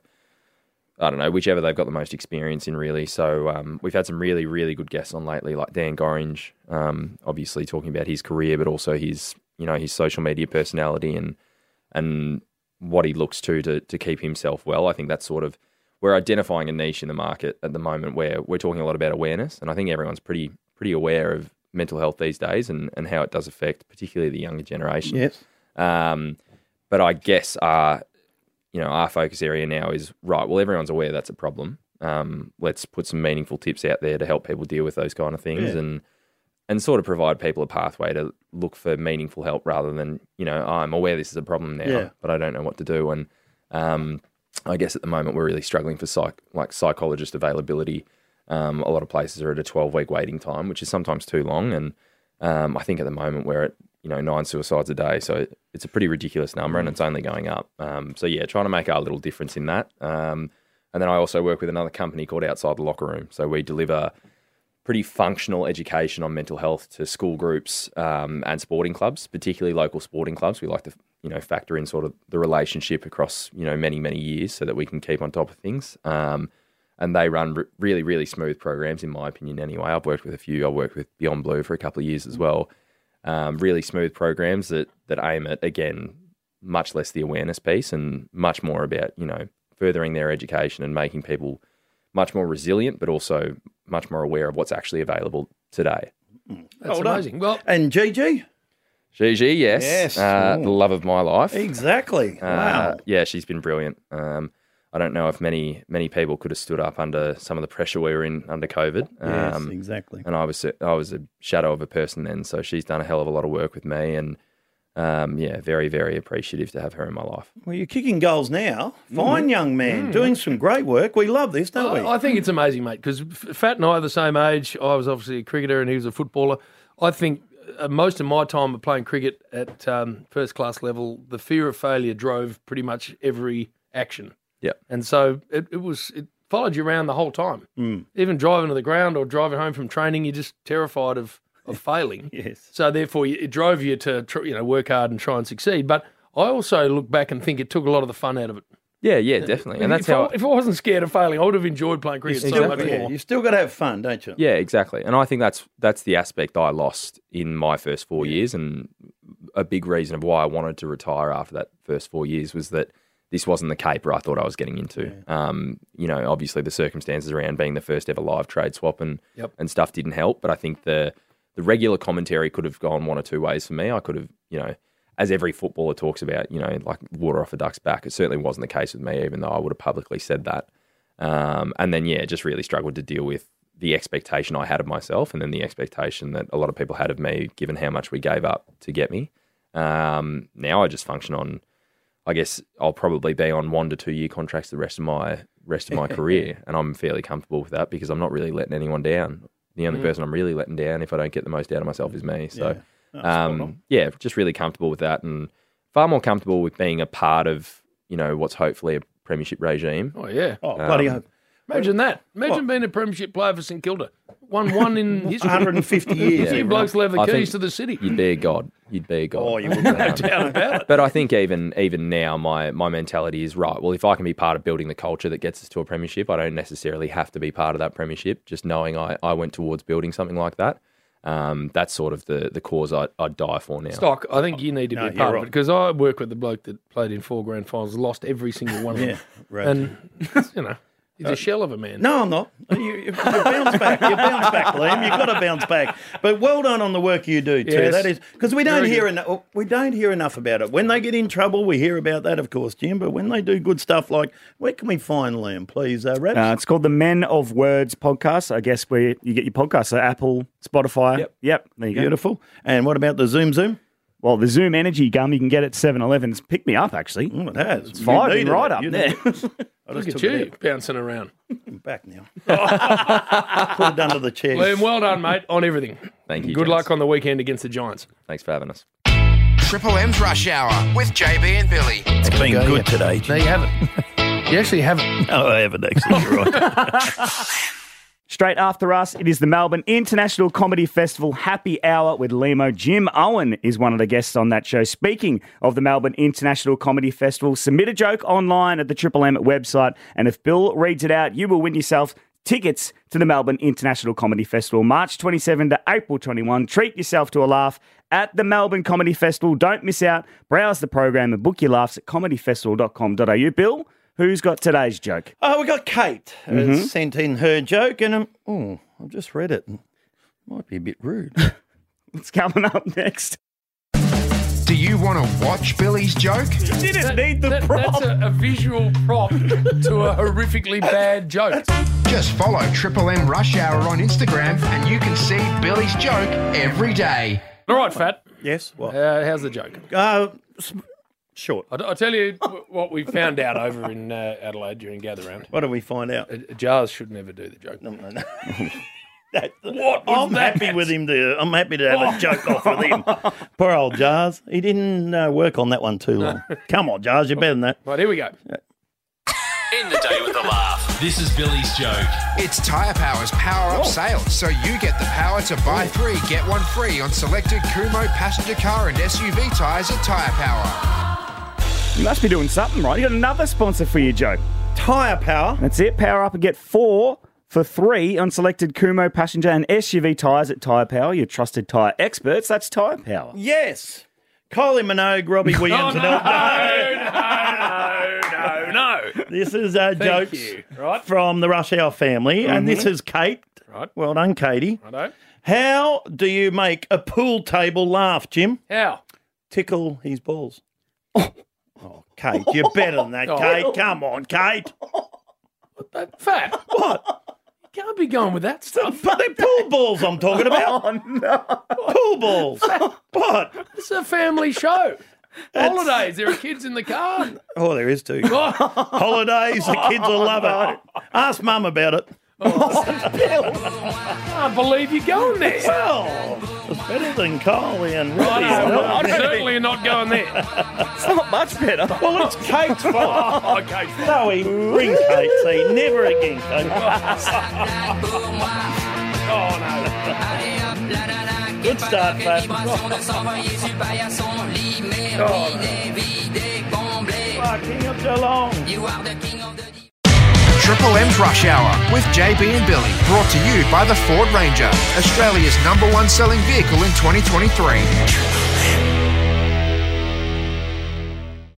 I don't know, whichever they've got the most experience in, really. So um, we've had some really, really good guests on lately, like Dan Gorringe, um, obviously talking about his career, but also his, you know, his social media personality and and what he looks to to, to keep himself well. I think that's sort of, we're identifying a niche in the market at the moment where we're talking a lot about awareness, and I think everyone's pretty pretty aware of mental health these days and, and how it does affect particularly the younger generation. Yes. Um, but I guess our, you know, our focus area now is, right, well, everyone's aware that's a problem. Um, let's put some meaningful tips out there to help people deal with those kind of things Yeah. and and sort of provide people a pathway to look for meaningful help rather than, you know, oh, I'm aware this is a problem now, Yeah. but I don't know what to do. And um, I guess at the moment we're really struggling for psych, like psychologist availability. Um, a lot of places are at a twelve-week waiting time, which is sometimes too long. And um, I think at the moment we're at, you know, nine suicides a day. So it's a pretty ridiculous number and it's only going up. Um, so, yeah, trying to make our little difference in that. Um, and then I also work with another company called Outside the Locker Room. So we deliver pretty functional education on mental health to school groups um, and sporting clubs, particularly local sporting clubs. We like to, you know, factor in sort of the relationship across, you know, many, many years so that we can keep on top of things. Um And they run re- really, really smooth programs, in my opinion, anyway. I've worked with a few. I worked with Beyond Blue for a couple of years as well. Um, really smooth programs that, that aim at, again, much less the awareness piece and much more about, you know, furthering their education and making people much more resilient, but also much more aware of what's actually available today. That's amazing. Well, and Gigi? Gigi, yes. Yes. Uh, Ooh. the love of my life. Exactly. Uh, Wow. Yeah, she's been brilliant. Um, I don't know if many many people could have stood up under some of the pressure we were in under COVID. Yes, exactly. And I was I was a shadow of a person then, so she's done a hell of a lot of work with me, and um, yeah, very very appreciative to have her in my life. Well, you're kicking goals now. Fine Mm. young man, Mm. doing some great work. We love this, don't we? I, I think it's amazing, mate, because Fat and I are the same age. I was obviously a cricketer and he was a footballer. I think uh, most of my time of playing cricket at um, first class level, the fear of failure drove pretty much every action. Yeah. And so it, it was it followed you around the whole time. Mm. Even driving to the ground or driving home from training, you're just terrified of, of failing. Yes. So therefore, it drove you to tr- you know work hard and try and succeed. But I also look back and think it took a lot of the fun out of it. Yeah, yeah, definitely. And that's if how I, if I wasn't scared of failing, I would have enjoyed playing cricket so Still- much yeah, more. you still got to have fun, don't you? Yeah, exactly. And I think that's that's the aspect I lost in my first four years, and a big reason of why I wanted to retire after that first four years was that this wasn't the caper I thought I was getting into. Um, you know, obviously the circumstances around being the first ever live trade swap and Yep. and stuff didn't help, but I think the the regular commentary could have gone one or two ways for me. I could have, you know, as every footballer talks about, you know, like water off a duck's back. It certainly wasn't the case with me, even though I would have publicly said that. Um, and then, yeah, just really struggled to deal with the expectation I had of myself and then the expectation that a lot of people had of me, given how much we gave up to get me. Um, now I just function on, I guess I'll probably be on one to two year contracts the rest of my rest of my career, and I'm fairly comfortable with that because I'm not really letting anyone down. The only Mm. person I'm really letting down if I don't get the most out of myself is me. So, Yeah. Oh, spot um, on. yeah, just really comfortable with that, and far more comfortable with being a part of, you know, what's hopefully a premiership regime. Oh yeah. Oh, bloody Um, hope. Imagine that. Imagine being a premiership player for St Kilda. Won one in history. one hundred fifty years. You blokes will have the I keys think to the city. You'd be a god. You'd be a god. Oh, you would. No doubt about it. But I think even even now, my my mentality is right. Well, if I can be part of building the culture that gets us to a premiership, I don't necessarily have to be part of that premiership. Just knowing I, I went towards building something like that, um, that's sort of the the cause I, I'd die for now. Stock, I think you need to No, be you're part right. of it because I work with the bloke that played in four grand finals, lost every single one of Yeah, them. right. And, you know, he's a shell of a man. No, I'm not. You, you, you bounce back. You bounce back, Liam. You've got to bounce back. But well done on the work you do too. Yes. That is because we don't Very hear good. enough. We don't hear enough about it. When they get in trouble, we hear about that, of course, Jim. But when they do good stuff, like where can we find Liam? Please, uh, Raps? Uh, it's called the Men of Words podcast. I guess where you get your podcasts, so Apple, Spotify. Yep. Yep. There you go. Beautiful. And what about the Zoom Zoom? Well, the Zoom Energy gum you can get at seven eleven. It's picked me up, actually. Mm, it has. It's You vibing needed right it. up You there. needed it. I Look just at took it you out. bouncing around. I'm back now. Put it under the chair. Liam, well done, mate, on everything. Thank you, Good gents. luck on the weekend against the Giants. Thanks for having us. Triple M's Rush Hour with J B and Billy. It's been Go, good yeah. today. No, you haven't. You actually haven't. No, I haven't actually. You're right. Straight after us, it is the Melbourne International Comedy Festival Happy Hour with Limo. Jim Owen is one of the guests on that show. Speaking of the Melbourne International Comedy Festival, submit a joke online at the Triple M website, and if Bill reads it out, you will win yourself tickets to the Melbourne International Comedy Festival, March twenty-seventh to April twenty-first. Treat yourself to a laugh at the Melbourne Comedy Festival. Don't miss out. Browse the program and book your laughs at comedy festival dot com dot a u. Bill, who's got today's joke? Oh, we got Kate uh, Mhm. sent in her joke, and um, oh, I've just read it. Might be a bit rude. What's coming up next? Do you want to watch Billy's joke? You didn't need the That- prop. That's a, a visual prop to a horrifically bad joke. Just follow Triple M Rush Hour on Instagram and you can see Billy's joke every day. All right, Fat. Yes, what? Uh, how's the joke? Uh, s- short. I'll, I'll tell you w- what we found out over in uh, Adelaide during Gather Round. What did we find out? Uh, Jars should never do the joke. No, no, no. That- What was I'm that? happy with him to. I'm happy to have a joke off with him. Poor old Jars. He didn't uh, work on that one too long. Come on, Jars, you're better than that. Right, here we go. End the day with a laugh. This is Billy's joke. It's Tyre Power's Power Up sale, so you get the power to buy three, get one free on selected Kumo passenger car and S U V tyres at Tyre Power. You must be doing something right. You got another sponsor for your joke. Tyre Power. That's it. Power up and get four for three on selected Kumo passenger and S U V tyres at Tyre Power. Your trusted tyre experts. That's Tyre Power. Yes. Kylie Minogue, Robbie Williams, Oh, and no, El- no, no, no. This is uh, Thank jokes you. Right. from the Rush Hour family, and this Mhm. is Kate. Right. Well done, Katie. Righto. How do you make a pool table laugh, Jim? How? Tickle his balls. Oh, Kate, you're better than that, Oh. Kate. Come on, Kate. That Fat. What? You can't be going with that stuff. But they're pool balls I'm talking about. Oh, no. Pool balls. What? It's a family show. Holidays. There are kids in the car. Oh, there is too. Holidays, the kids will love it. Ask Mum about it. I can't believe you're going there. Well, it's better than Kylie and Robbie. Right, well, I'm and certainly not going there. It's not much better. Well, it's Kate's fault. Oh, okay. Zoe, bring Kate. See, never again, Kate. Oh, no. Good start, Fat. King of Geelong. Triple M's Rush Hour with J B and Billy, brought to you by the Ford Ranger, Australia's number one selling vehicle in twenty twenty-three.